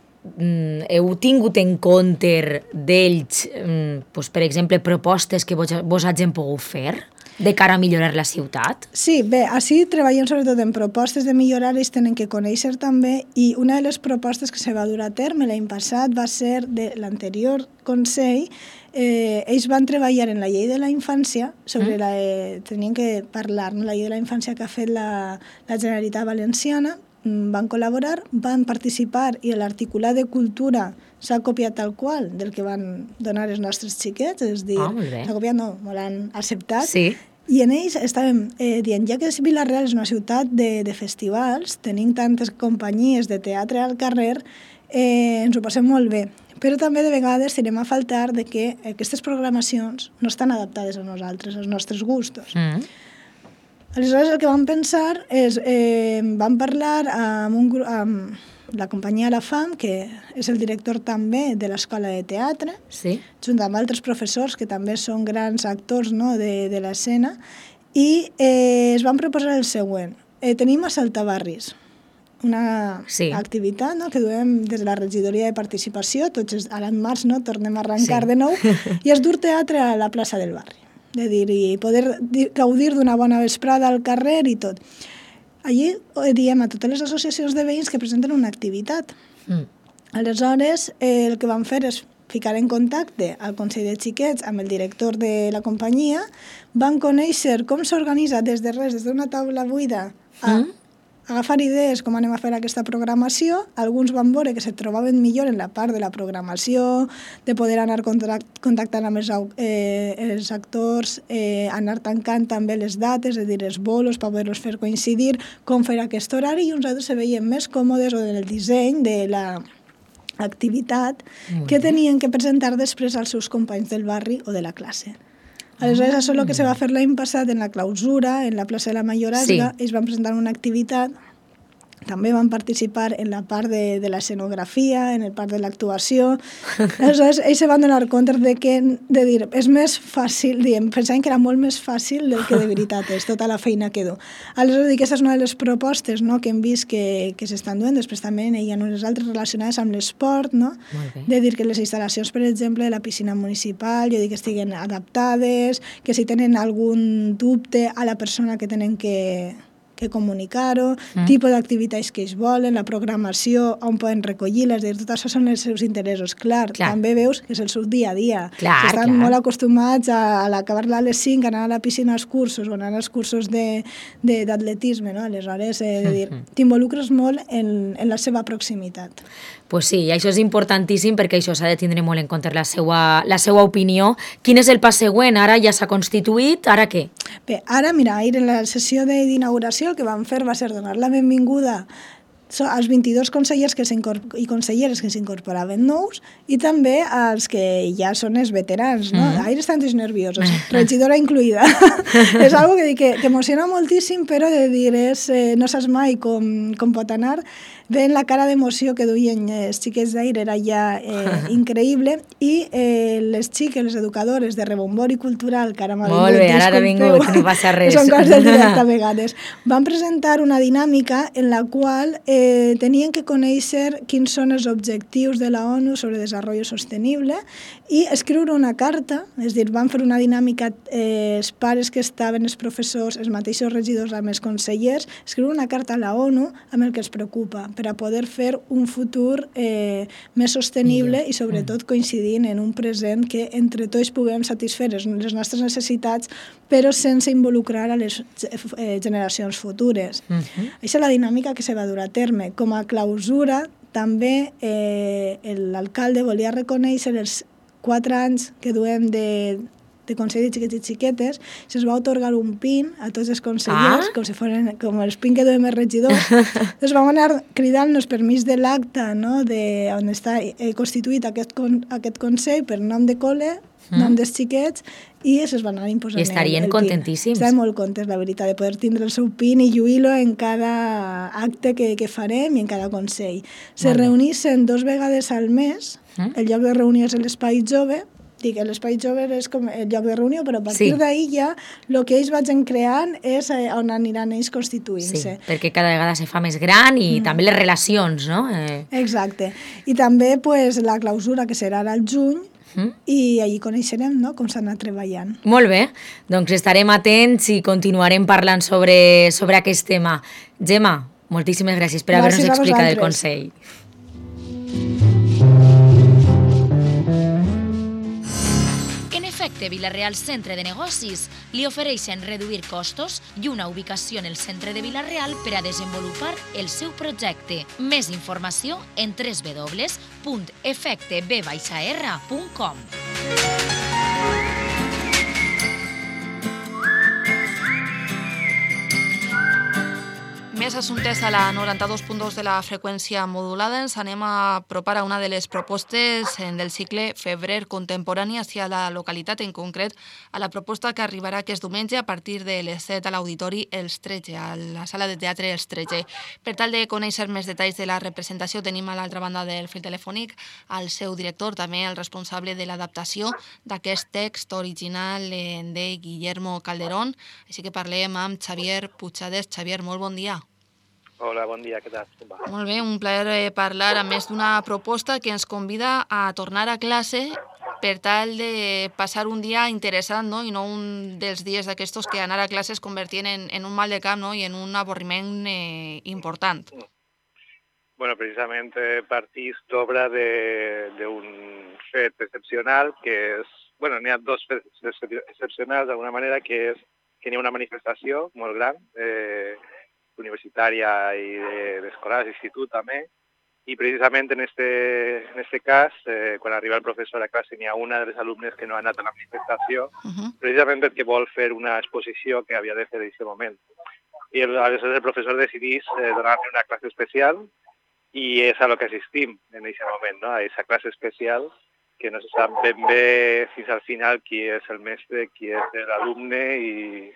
heu tingut en compte d'ells, doncs, per exemple, propostes que vos, vos hagin pogut fer de cara a millorar la ciutat? Sí, bé, així treballem sobretot en propostes de millorar, ells tenen que conèixer també, i una de les propostes que se va dur a terme l'any passat va ser de l'anterior Consell. Eh, ells van treballar en la llei de la infància, sobre mm. la, eh, tenien que parlar, no? La llei de la infància que ha fet la, la Generalitat Valenciana, van col·laborar, van participar, i l'articulat de cultura s'ha copiat tal qual del que van donar els nostres xiquets, és dir, ah, s'ha copiat, no, me l'han acceptat, sí. I en ells estàvem eh, dient, ja que Vila-real és una ciutat de, de festivals, tenim tantes companyies de teatre al carrer, eh, ens ho passem molt bé, però també de vegades tirem a faltar de que aquestes programacions no estan adaptades a nosaltres, als nostres gustos. Mm. Aleshores, el que vam pensar és, eh, vam parlar amb, un, amb la companyia La Fam, que és el director també de l'Escola de Teatre, sí. junt amb altres professors que també són grans actors, no?, de, de l'escena, i eh, es van proposar el següent. Eh, tenim a Saltabarris, una sí. activitat, no?, que duem des de la regidoria de participació, tots a l'any març, no?, tornem a arrencar sí. de nou, i és dur teatre a la plaça del barri, de dir, i poder dir, gaudir d'una bona vesprada al carrer i tot. Allí diem a totes les associacions de veïns que presenten una activitat. Mm. Aleshores, eh, el que vam fer és ficar en contacte al Consell de Xiquets amb el director de la companyia, van conèixer com s'organitza des de res, des d'una taula buida, a mm. agafar idees com anem a fer aquesta programació. Alguns van veure que se trobaven millor en la part de la programació, de poder anar contactant amb els, eh, els actors, eh, anar tancant també les dates, és a dir, els bolos per poder-los fer coincidir, com fer aquest horari, i uns altres se veien més còmodes o en el disseny de la activitat que tenien que presentar després als seus companys del barri o de la classe. Aleshores, això és el que se va fer l'any passat en la clausura, en la plaça de la Mayorazga. Sí. Ells van presentar una activitat, també van participar en la part de, de l'escenografia, en el part de l'actuació. Aleshores, ells se van donar compte de que, de dir, és més fàcil, diem, pensaven que era molt més fàcil del que de veritat és, tota la feina que du. Aleshores, aquesta és una de les propostes, no?, que hem vist que, que s'estan duent. Després també hi ha unes altres relacionades amb l'esport, no?, de dir que les instal·lacions, per exemple, de la piscina municipal, jo dic que estiguen adaptades, que si tenen algun dubte a la persona que tenen que que comunicar-ho, mm. tipus d'activitats que ells volen, la programació, on poden recollir-les, tot això són els seus interessos. Clar, clar, també veus que és el seu dia a dia. Clar, estan clar. molt acostumats a, a l'acabar-la a les cinc, anar a la piscina als cursos o anar als cursos d'atletisme, no? Aleshores, eh, de dir, t'involucres molt en, en la seva proximitat. Pues sí, i això és importantíssim perquè això s'ha de tindre molt en compte la seva, la seva opinió. Quin és el pas següent? Ara ja s'ha constituït, ara què? Bé, ara, mira, ahir en la sessió d'inauguració el que vam fer va ser donar la benvinguda als vint-i-dos consellers que i conselleres que s'incorporaven nous i també als que ja són els veterans, no? Mm. Ahir estan tots nerviosos, regidora incluïda. És algo que, que, que emociona moltíssim, però de dir, és, eh, no saps mai com, com pot anar. Veient la cara d'emoció que duien els xiquets d'ahir era ja eh, increïble i eh, les xiques, les educadores de Rebombori Cultural, que ara m'ha vingut, molt bé, ara ha vingut, no passa res. Són coses del directe a vegades. Van presentar una dinàmica en la qual eh, tenien que conèixer quins són els objectius de la ONU sobre desenvolupament sostenible i escriure una carta, és a dir, van fer una dinàmica eh, els pares que estaven, els professors, els mateixos regidors amb els consellers, escriure una carta a la ONU amb el que es preocupa, per a poder fer un futur eh, més sostenible i sobretot coincidint en un present que entre tots puguem satisfer les nostres necessitats però sense involucrar a les eh, generacions futures. Uh-huh. Això és la dinàmica que se va dur a terme. Com a clausura també eh, l'alcalde volia reconèixer els quatre anys que duem de de Consell de Xiquets i Xiquetes, se'ls va otorgar un pin a tots els consellers, ah? com si foren com els pin que duem els regidors. Entonces vam anar cridant-nos per mig de l'acte, no?, de on està eh, constituït aquest, con, aquest Consell per nom de col·le, mm. nom dels xiquets, i se'ls van anar imposant I estarien el, el contentíssims. Estarem molt contents, la veritat, de poder tindre el seu pin i lluir-lo en cada acte que, que farem i en cada Consell. Se vale. Reunissen dos vegades al mes, mm. el lloc de reunió és l'Espai Jove. Dic, l'espai jove és com el lloc de reunió, però a partir sí. d'ahir ja el que ells vagin creant és on aniran ells constituint-se. Sí, perquè cada vegada se fa més gran i mm. també les relacions, no? Eh... Exacte. I també pues, la clausura, que serà ara al juny, mm. i allí coneixerem, no?, com s'ha anat treballant. Molt bé, doncs estarem atents i continuarem parlant sobre, sobre aquest tema. Gemma, moltíssimes gràcies per haver-nos explicat el Consell. De Vila-real Centre de Negocis li ofereixen reduir costos i una ubicació en el centre de Vila-real per a desenvolupar el seu projecte. Més informació en w w w punt efecte b r punt com. Més assumptes a la noranta-dos punt dos de la freqüència modulada. Ens anem a apropar a una de les propostes del cicle Febrer Contemporani hacia la localitat, en concret a la proposta que arribarà aquest diumenge a partir de les set a l'Auditori Els tretze, a la sala de teatre Els tretze. Per tal de conèixer més detalls de la representació, tenim a l'altra banda del fil telefònic el seu director, també el responsable de l'adaptació d'aquest text original de Guillermo Calderón. Així que parlem amb Xavier Puigades. Xavier, molt bon dia. Hola, bon dia, què tal? Molt bé, un plaer parlar a més d'una proposta que ens convida a tornar a classe per tal de passar un dia interessant, no?, i no un dels dies d'aquestos que anar a classe es convertien en, en un mal de cap, no?, i en un avorriment eh, important. Bueno, precisament eh, partís d'obra d'un fet excepcional que és... Bueno, n'hi ha dos fets excepcionals d'alguna manera, que és que n'hi ha una manifestació molt gran, eh, universitària i d'escolar, d'institut també, i precisament en este, en este cas, eh, quan arriba el professor a classe, n'hi ha una de les alumnes que no ha anat a la manifestació, uh-huh. precisament perquè vol fer una exposició que havia de fer en aquest moment. I aleshores el professor decidís eh, donar-li una classe especial i és a lo que assistim en aquest moment, no?, a aquesta classe especial que no se sap ben bé fins al final qui és el mestre, qui és l'alumne i...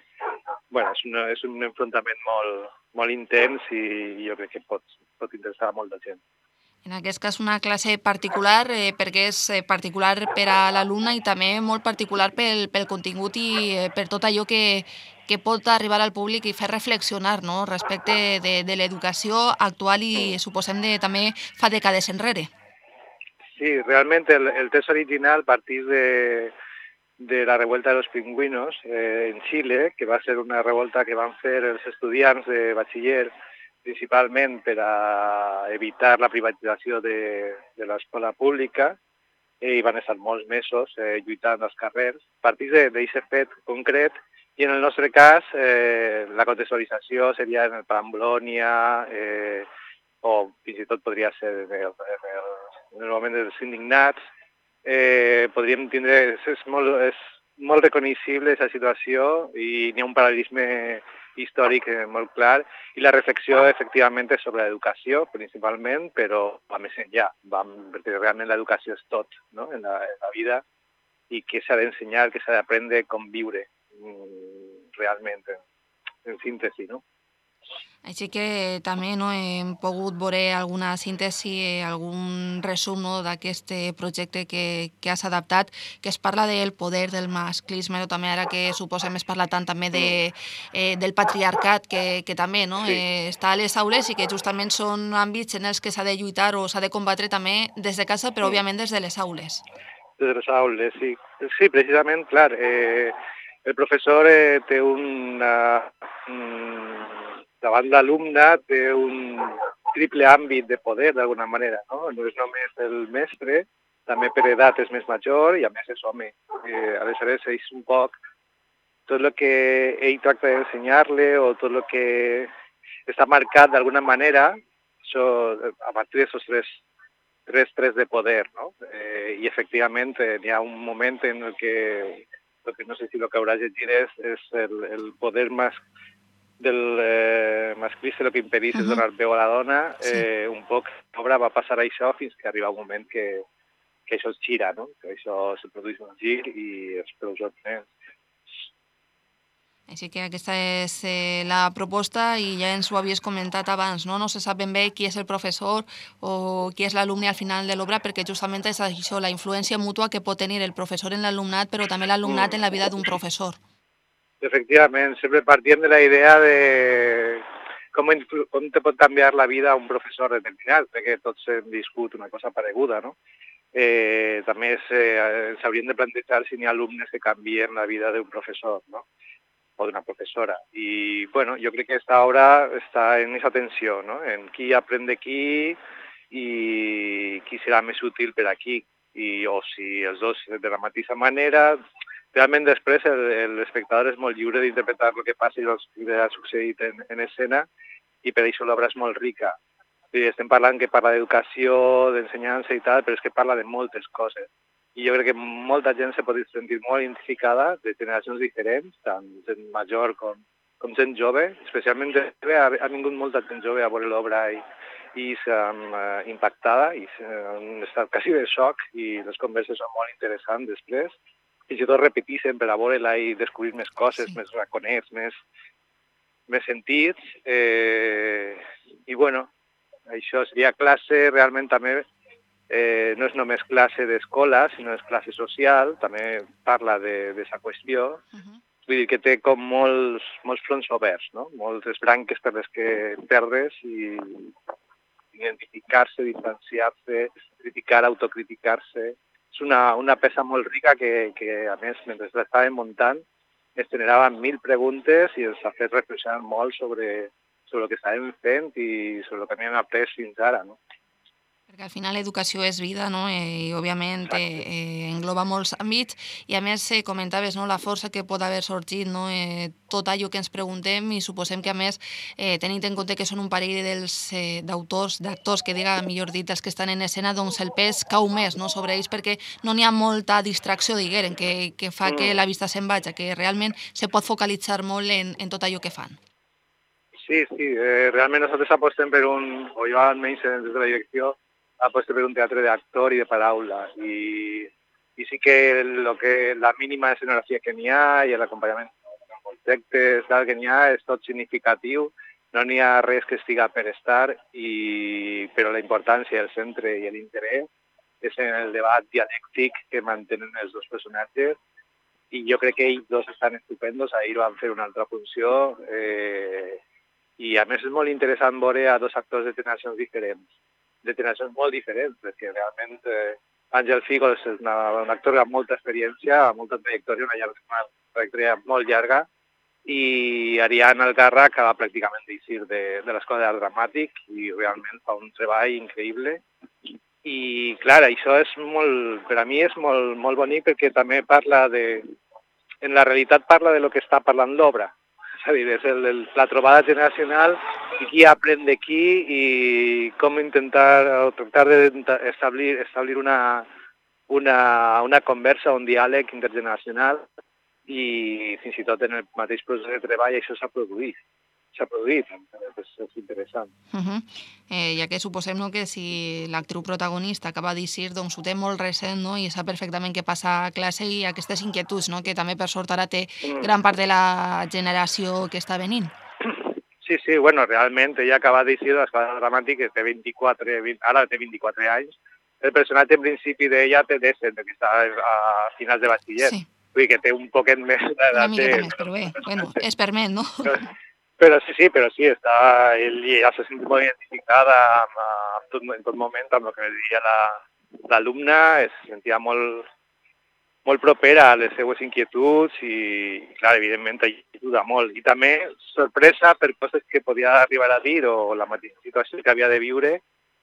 Bueno, és, una, és un enfrontament molt, molt intens i jo crec que pot, pot interessar a molta gent. En aquest cas una classe particular eh, perquè és particular per a l'alumne i també molt particular pel, pel contingut i eh, per tot allò que, que pot arribar al públic i fer reflexionar, no?, respecte de, de l'educació actual i suposem de també fa dècades enrere. Sí, realment el, el text original partís de... de la revuelta de los pingüinos eh, en Xile, que va ser una revolta que van fer els estudiants de batxiller principalment per a evitar la privatització de, de l'escola pública, eh, i van estar molts mesos eh, lluitant als carrers. A partir d'aquest fet concret, i en el nostre cas, eh, la contextualització seria en el Pamplònia, eh, o fins i tot podria ser en el, en el, en el moment dels indignats. Eh, podríem tindre... És molt, és molt reconeixible aquesta situació i n'hi ha un paral·lelisme històric molt clar i la reflexió efectivament és sobre l'educació principalment, però va més enllà, va, perquè realment l'educació és tot, no? en, la, en la vida i que s'ha d'ensenyar, que s'ha d'aprendre com viure realment, en, en síntesi, no? Així que també no, hem pogut veure alguna síntesi, algun resum no, d'aquest projecte que, que has adaptat, que es parla del poder del masclisme, no? També ara que suposem es parla tant també de, eh, del patriarcat, que, que també no, eh, està a les aules i que justament són àmbits en els que s'ha de lluitar o s'ha de combatre també des de casa, però òbviament des de les aules. Des de les aules, sí. Sí, precisament, clar, eh, el professor eh, té una... un davant l'alumne té un triple àmbit de poder, d'alguna manera, no? No és només el mestre, també per edat és més major i a més és home. Eh, aleshores, és un poc tot el que ell tracta d'ensenyar-li o tot el que està marcat d'alguna manera so, a partir d'aquests tres, tres tres de poder, no? Eh, I efectivament eh, hi ha un moment en el que, el que no sé si el que hauràs llegit és, és el, el poder més del eh, masclista, el que impedís uh -huh. és donar veu a la dona, eh, sí. Un poc l'obra va passar això fins que arriba un moment que, que això es gira, no? Que això se produeix un gir i els professors nens. Així que aquesta és eh, la proposta i ja ens ho havies comentat abans, no? No se sap ben bé qui és el professor o qui és l'alumne al final de l'obra perquè justament és això, la influència mútua que pot tenir el professor en l'alumnat però també l'alumnat mm. en la vida d'un professor. Efectivament, sempre partint de la idea de com, com te pot canviar la vida a un professor determinat, perquè tots hem viscut una cosa pareguda, no? Eh, també eh, s'haurien de plantejar si n'hi ha alumnes que canvien la vida d'un professor, no? O d'una professora. I, bueno, jo crec que aquesta obra està en aquesta tensió, no? En qui aprèn de qui i qui serà més útil per a qui. I, o si els dos de la mateixa manera... Realment després l'espectador és molt lliure d'interpretar el que passa i el que ha succeït en, en escena i per això l'obra és molt rica. I estem parlant que parla d'educació, d'ensenyança i tal, però és que parla de moltes coses. I jo crec que molta gent se pot sentir molt identificada de generacions diferents, tant gent major com, com gent jove. Especialment jove, ha, ha vingut molta gent jove a veure l'obra i, i s'ha uh, impactada i han estat quasi de xoc i les converses són molt interessants després. Fins i tot repeteixen per a veure-la i descobrir més coses, sí. Més raconers, més, més sentits. Eh, I, bueno, això seria classe, realment també eh, no és només classe d'escola, sinó és classe social, també parla d'aquesta qüestió. Uh-huh. Vull dir que té com molts, molts fronts oberts, no? Moltes branques per les que perdres i identificar-se, distanciar-se, criticar, autocriticar-se. És una, una peça molt rica que, que, a més, mentre l'estàvem muntant, es generaven mil preguntes i ens ha fet reflexionar molt sobre, sobre el que estàvem fent i sobre el que hem après fins ara, no? Perquè al final l'educació és vida, no? I òbviament eh, engloba molts àmbits i a més eh, comentaves no? La força que pot haver sorgit, no? eh, tot allò que ens preguntem i suposem que a més eh, tenint en compte que són un parell dels eh, d'autors, d'actors que diga millor dit els que estan en escena, doncs el pes cau més no? Sobre ells perquè no n'hi ha molta distracció, diguem, que, que fa mm. que la vista se'n vagi, que realment se pot focalitzar molt en, en tot allò que fan. Sí, sí, eh, realment nosaltres apostem per un, o jo almenys des de la direcció, aposto per un teatre d'actor i de paraula i, i sí que, lo que la mínima escenografia que n'hi ha i l'acompanyament en conceptes que n'hi ha és tot significatiu, no n'hi ha res que estiga per estar, i, però la importància, el centre i l'interès és en el debat dialèctic que mantenen els dos personatges i jo crec que ells dos estan estupendos, ahir van fer una altra funció eh, i a més és molt interessant veure a dos actors de generacions diferents de generacions molt diferents, perquè realment eh, Àngel Figo és una, un actor amb molta experiència, amb molta trajectòria, una, llarga, una trajectòria molt llarga, i Ariane Algarra acaba pràcticament d'eixir de, de l'Escola d'Art Dramàtic i realment fa un treball increïble. I clar, això és molt, per a mi és molt, molt bonic perquè també parla de, en la realitat parla de lo que està parlant l'obra. És a dir, és el, el, la trobada generacional i qui aprèn de qui i com intentar o tractar d'establir establir una, una, una conversa, un diàleg intergeneracional i fins i tot en el mateix procés de treball això s'ha produït. S'ha produït, és, és interessant. Uh -huh. eh, ja que suposem no, que si l'actriu protagonista acaba d'eixir, doncs ho té molt recent, no? I sap perfectament què passa a classe i aquestes inquietuds, no? Que també per sort ara té mm. gran part de la generació que està venint. Sí, sí, bueno, realment ella acaba d'eixir de l'Escola Dramàtic, que té vint-i-quatre, vint, ara té vint-i-quatre anys. El personatge en principi d'ella té disset, que està a finals de batxiller. Sí. Vull dir que té un poquet més d'edat. Una miqueta més, però bé, bueno, es permet, no? Però, però sí, sí, però sí, està, ella se sent molt identificada amb, amb tot, en tot moment amb el que diria l'alumna, la, es sentia molt, molt propera a les seues inquietuds i, clar, evidentment, ajuda molt. I també sorpresa per coses que podia arribar a dir o la mateixa situació que havia de viure,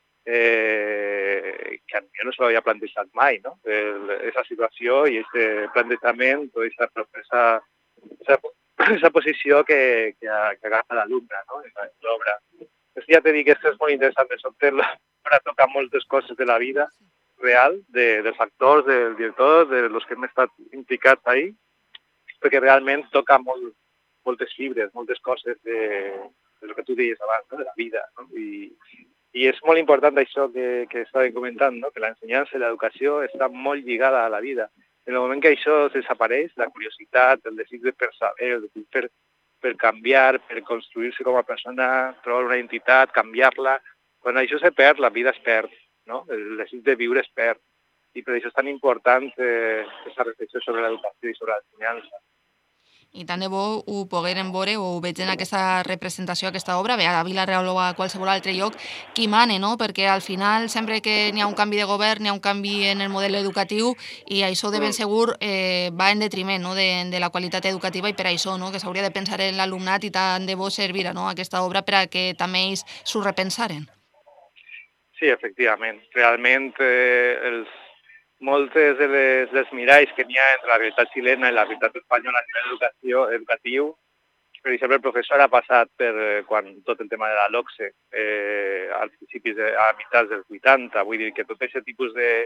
eh, que jo no se l'havia plantejat mai, no? Esa situació i aquest plantejament, tota aquesta sorpresa, esa posició que, que, que agafa l'alumne, no? En l'obra. Ja t'he dit que és molt interessant, de sobte l'obra toca moltes coses de la vida real, de, dels actors, del director, de los que hem estat implicats ahí, perquè realment toca molt, moltes fibres, moltes coses de, de lo que tu deies abans, no? De la vida, no? I, i és molt important això que, que estàvem comentant, no? Que l'ensenyança i l'educació està molt lligada a la vida. En el moment que això desapareix, la curiositat, el desig de per saber, el desig per, per canviar, per construir-se com a persona, trobar una identitat, canviar-la, quan això se perd, la vida es perd, no? El desig de viure es perd. I per això és tan important eh, aquesta reflexió sobre l'educació i sobre l'ensenyança. I tant de bo ho pogueren veure o ho veig en aquesta representació, aquesta obra, bé, a Vila-real o a qualsevol altre lloc, qui mane, no? Perquè al final, sempre que n'hi ha un canvi de govern, n'hi ha un canvi en el model educatiu i això de ben segur eh, va en detriment, no? de, de la qualitat educativa i per això, no? Que s'hauria de pensar en l'alumnat i tant de bo servir, no? Aquesta obra per a que també ells s'ho repensaren. Sí, efectivament. Realment, eh, els moltes de les, dels miralls que n'hi ha entre la realitat xilena i la realitat espanyola a nivell educació, educatiu, per exemple, el professor ha passat per eh, quan tot el tema de la LOCSE, eh, als principis, de, a mitjans dels vuitanta, vull dir que tot aquest tipus de,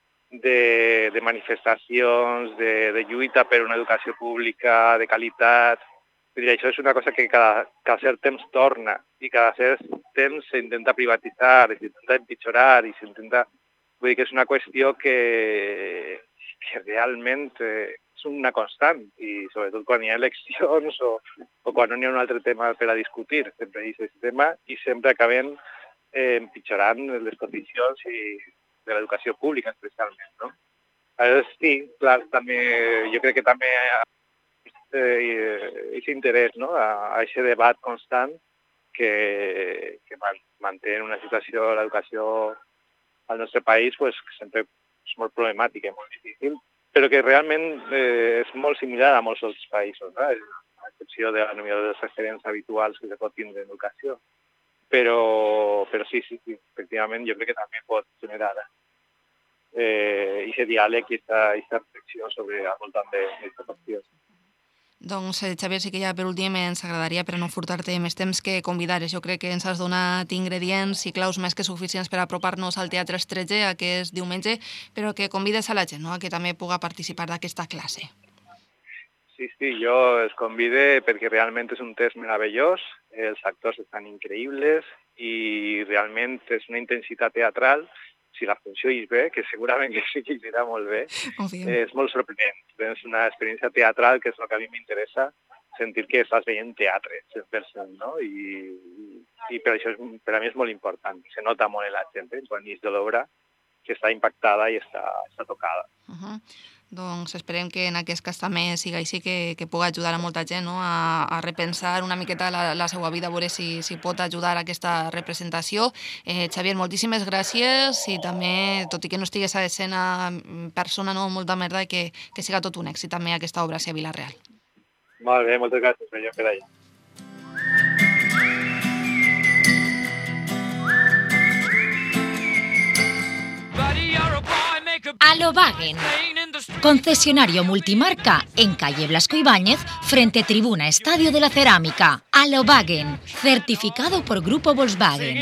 de, de manifestacions, de, de lluita per una educació pública de qualitat, vull dir, això és una cosa que cada, cada cert temps torna i cada cert temps s'intenta privatitzar, s'intenta empitjorar i s'intenta... Vull dir que és una qüestió que, que realment eh, és una constant i sobretot quan hi ha eleccions o, o quan no hi ha un altre tema per a discutir. Sempre hi ha aquest tema i sempre acabem eh, empitjorant les condicions i de l'educació pública especialment, no? Llavors, sí, clar, també, jo crec que també hi ha aquest eh, interès, no? a aquest debat constant que, que manté en una situació de l'educació al nostre país pues, que sempre és molt problemàtica i molt difícil, però que realment eh, és molt similar a molts altres països, no? A excepció de, de les referents habituals que se pot tindre en educació. Però, però sí, sí, sí, efectivament, jo crec que també pot generar eh, aquest diàleg i aquesta reflexió sobre al voltant d'aquesta qüestió. Doncs, Xavier, sí que ja per últim ens agradaria, per no furtar-te més temps, que convidares. Jo crec que ens has donat ingredients i claus més que suficients per apropar-nos al Teatre Estretge aquest diumenge, però que convides a la gent, no?, a que també puga participar d'aquesta classe. Sí, sí, jo els convide perquè realment és un text meravellós, els actors estan increïbles i realment és una intensitat teatral. Si la funció hi bé, que segurament que sí que hi irà molt bé, eh, és molt sorprenent. És una experiència teatral que és el que a mi m'interessa, sentir que estàs veient teatre, cent per cent, no? I, i per això és, per a mi és molt important. Se nota molt en la gent, eh, quan és de l'obra, que està impactada i està, està tocada. Uh-huh. Doncs esperem que en aquest cas també siga així, que, que pugui ajudar a molta gent, no? a, a repensar una miqueta la, la seva vida, a veure si, si pot ajudar a aquesta representació. Eh, Xavier, moltíssimes gràcies i també, tot i que no estigués a l'escena persona, no? molta merda, i que, que siga tot un èxit també aquesta obra a Vila-real. Molt bé, moltes gràcies, veiem per allà. Alobagen, concesionario multimarca en calle Blasco Ibáñez, frente Tribuna Estadio de la Cerámica. Alobagen, certificado por Grupo Volkswagen.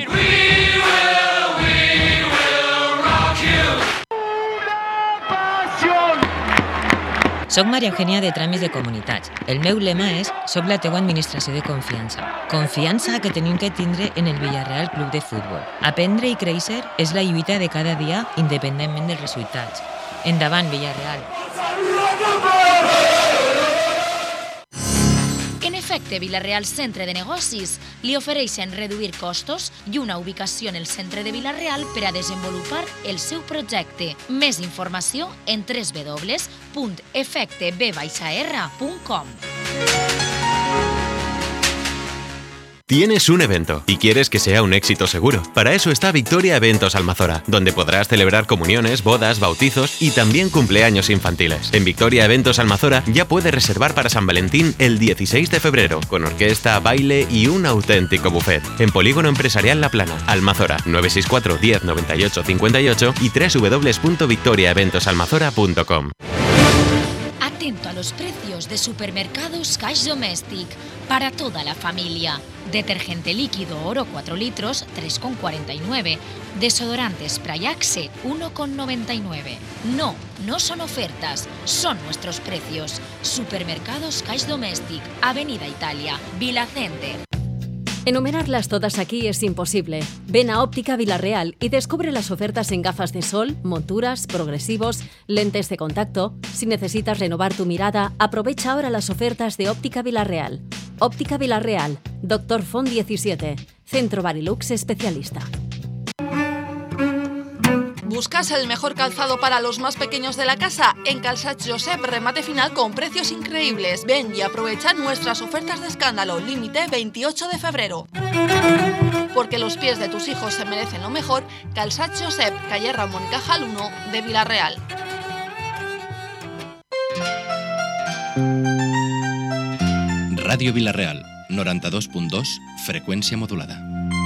Soc Maria Eugènia de Tràmits de Comunitats. El meu lema és soc la teua administració de confiança. Confiança que tenim que tindre en el Villarreal Club de Futbol. Aprendre i créixer és la lluita de cada dia independentment dels resultats. Endavant, Villarreal! En efecte, Vila-real Centre de Negocis li ofereixen reduir costos i una ubicació en el centre de Vila-real per a desenvolupar el seu projecte. Més informació en w w w punt efecte b r punt com. Tienes un evento y quieres que sea un éxito seguro. Para eso está Victoria Eventos Almazora, donde podrás celebrar comuniones, bodas, bautizos y también cumpleaños infantiles. En Victoria Eventos Almazora ya puedes reservar para San Valentín el dieciséis de febrero, con orquesta, baile y un auténtico buffet. En Polígono Empresarial La Plana, Almazora, nueve seis cuatro, diez, noventa y ocho, cincuenta y ocho y w w w punto victoria eventos almazora punto com. Atento a los precios de Supermercados Cash Domestic para toda la familia. Detergente líquido Oro cuatro litros, tres con cuarenta y nueve. Desodorante Spray Axe, uno con noventa y nueve. No, no son ofertas, son nuestros precios. Supermercados Cash Domestic, Avenida Italia, Vila Center. Enumerarlas todas aquí es imposible. Ven a Óptica Vila-real y descubre las ofertas en gafas de sol, monturas, progresivos, lentes de contacto. Si necesitas renovar tu mirada, aprovecha ahora las ofertas de Óptica Vila-real. Óptica Vila-real, Doctor Font diecisiete, Centro Barilux Especialista. ¿Buscas el mejor calzado para los más pequeños de la casa? En Calçats Josep, remate final con precios increíbles. Ven y aprovecha nuestras ofertas de escándalo, límite veintiocho de febrero. Porque los pies de tus hijos se merecen lo mejor, Calçats Josep, calle Ramón y Cajal uno de Vila-real. Radio Vila-real, noranta dos punt dos, freqüència modulada.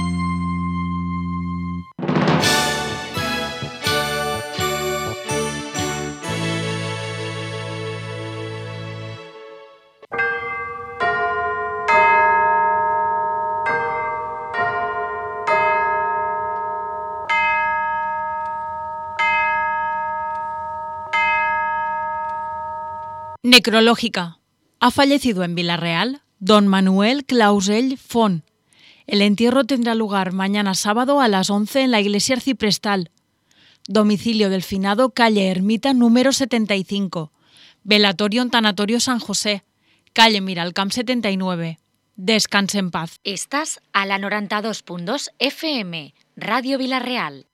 Necrológica. Ha fallecido en Vila-real don Manuel Clausell Font. El entierro tendrá lugar mañana sábado a las once en la iglesia arciprestal. Domicilio del finado, calle Ermita número setenta y cinco. Velatorio en Tanatorio San José, calle Miralcamp setenta y nueve. Descanse en paz. Estás a la noranta dos punt dos F M, Radio Vila-real.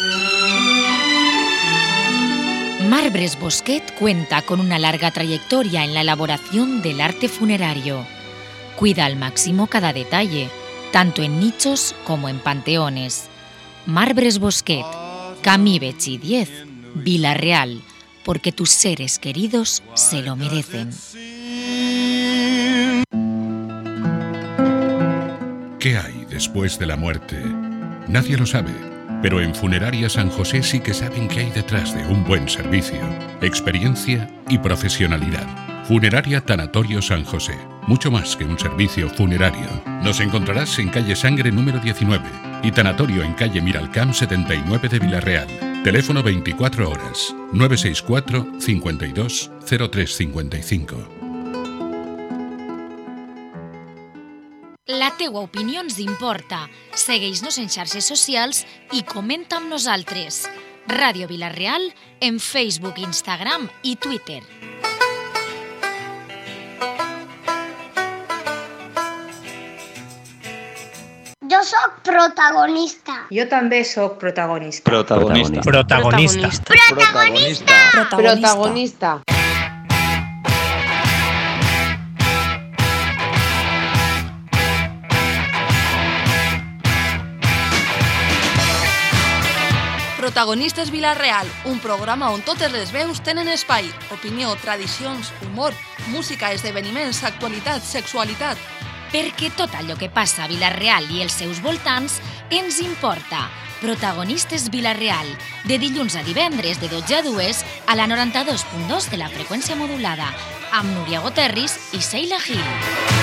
Marbres Bosquet cuenta con una larga trayectoria en la elaboración del arte funerario. Cuida al máximo cada detalle, tanto en nichos como en panteones. Marbres Bosquet, Camí Betxí diez, Vila-real, porque tus seres queridos se lo merecen. ¿Qué hay después de la muerte? Nadie lo sabe. Pero en Funeraria San José sí que saben qué hay detrás de un buen servicio, experiencia y profesionalidad. Funeraria Tanatorio San José, mucho más que un servicio funerario. Nos encontrarás en calle Sangre número diecinueve y Tanatorio en calle Miralcamp setenta y nueve de Vila-real. Teléfono veinticuatro horas, nueve seis cuatro, cincuenta y dos, cero tres cincuenta y cinco. La teua opinió ens importa. Segueix-nos en xarxes socials i comenta amb nosaltres. Ràdio Vila-real en Facebook, Instagram i Twitter. Yo Jo sóc protagonista. Jo també sóc protagonista. Protagonista. Protagonista. Protagonista. Protagonista. Protagonistes Vila-real, un programa on totes les veus tenen espai. Opinió, tradicions, humor, música, esdeveniments, actualitat, sexualitat. Perquè tot allò que passa a Vila-real i els seus voltants ens importa. Protagonistes Vila-real, de dilluns a divendres de dotze a dues a la noranta-dos punt dos de la freqüència modulada, amb Núria Goterris i Sheila Gil.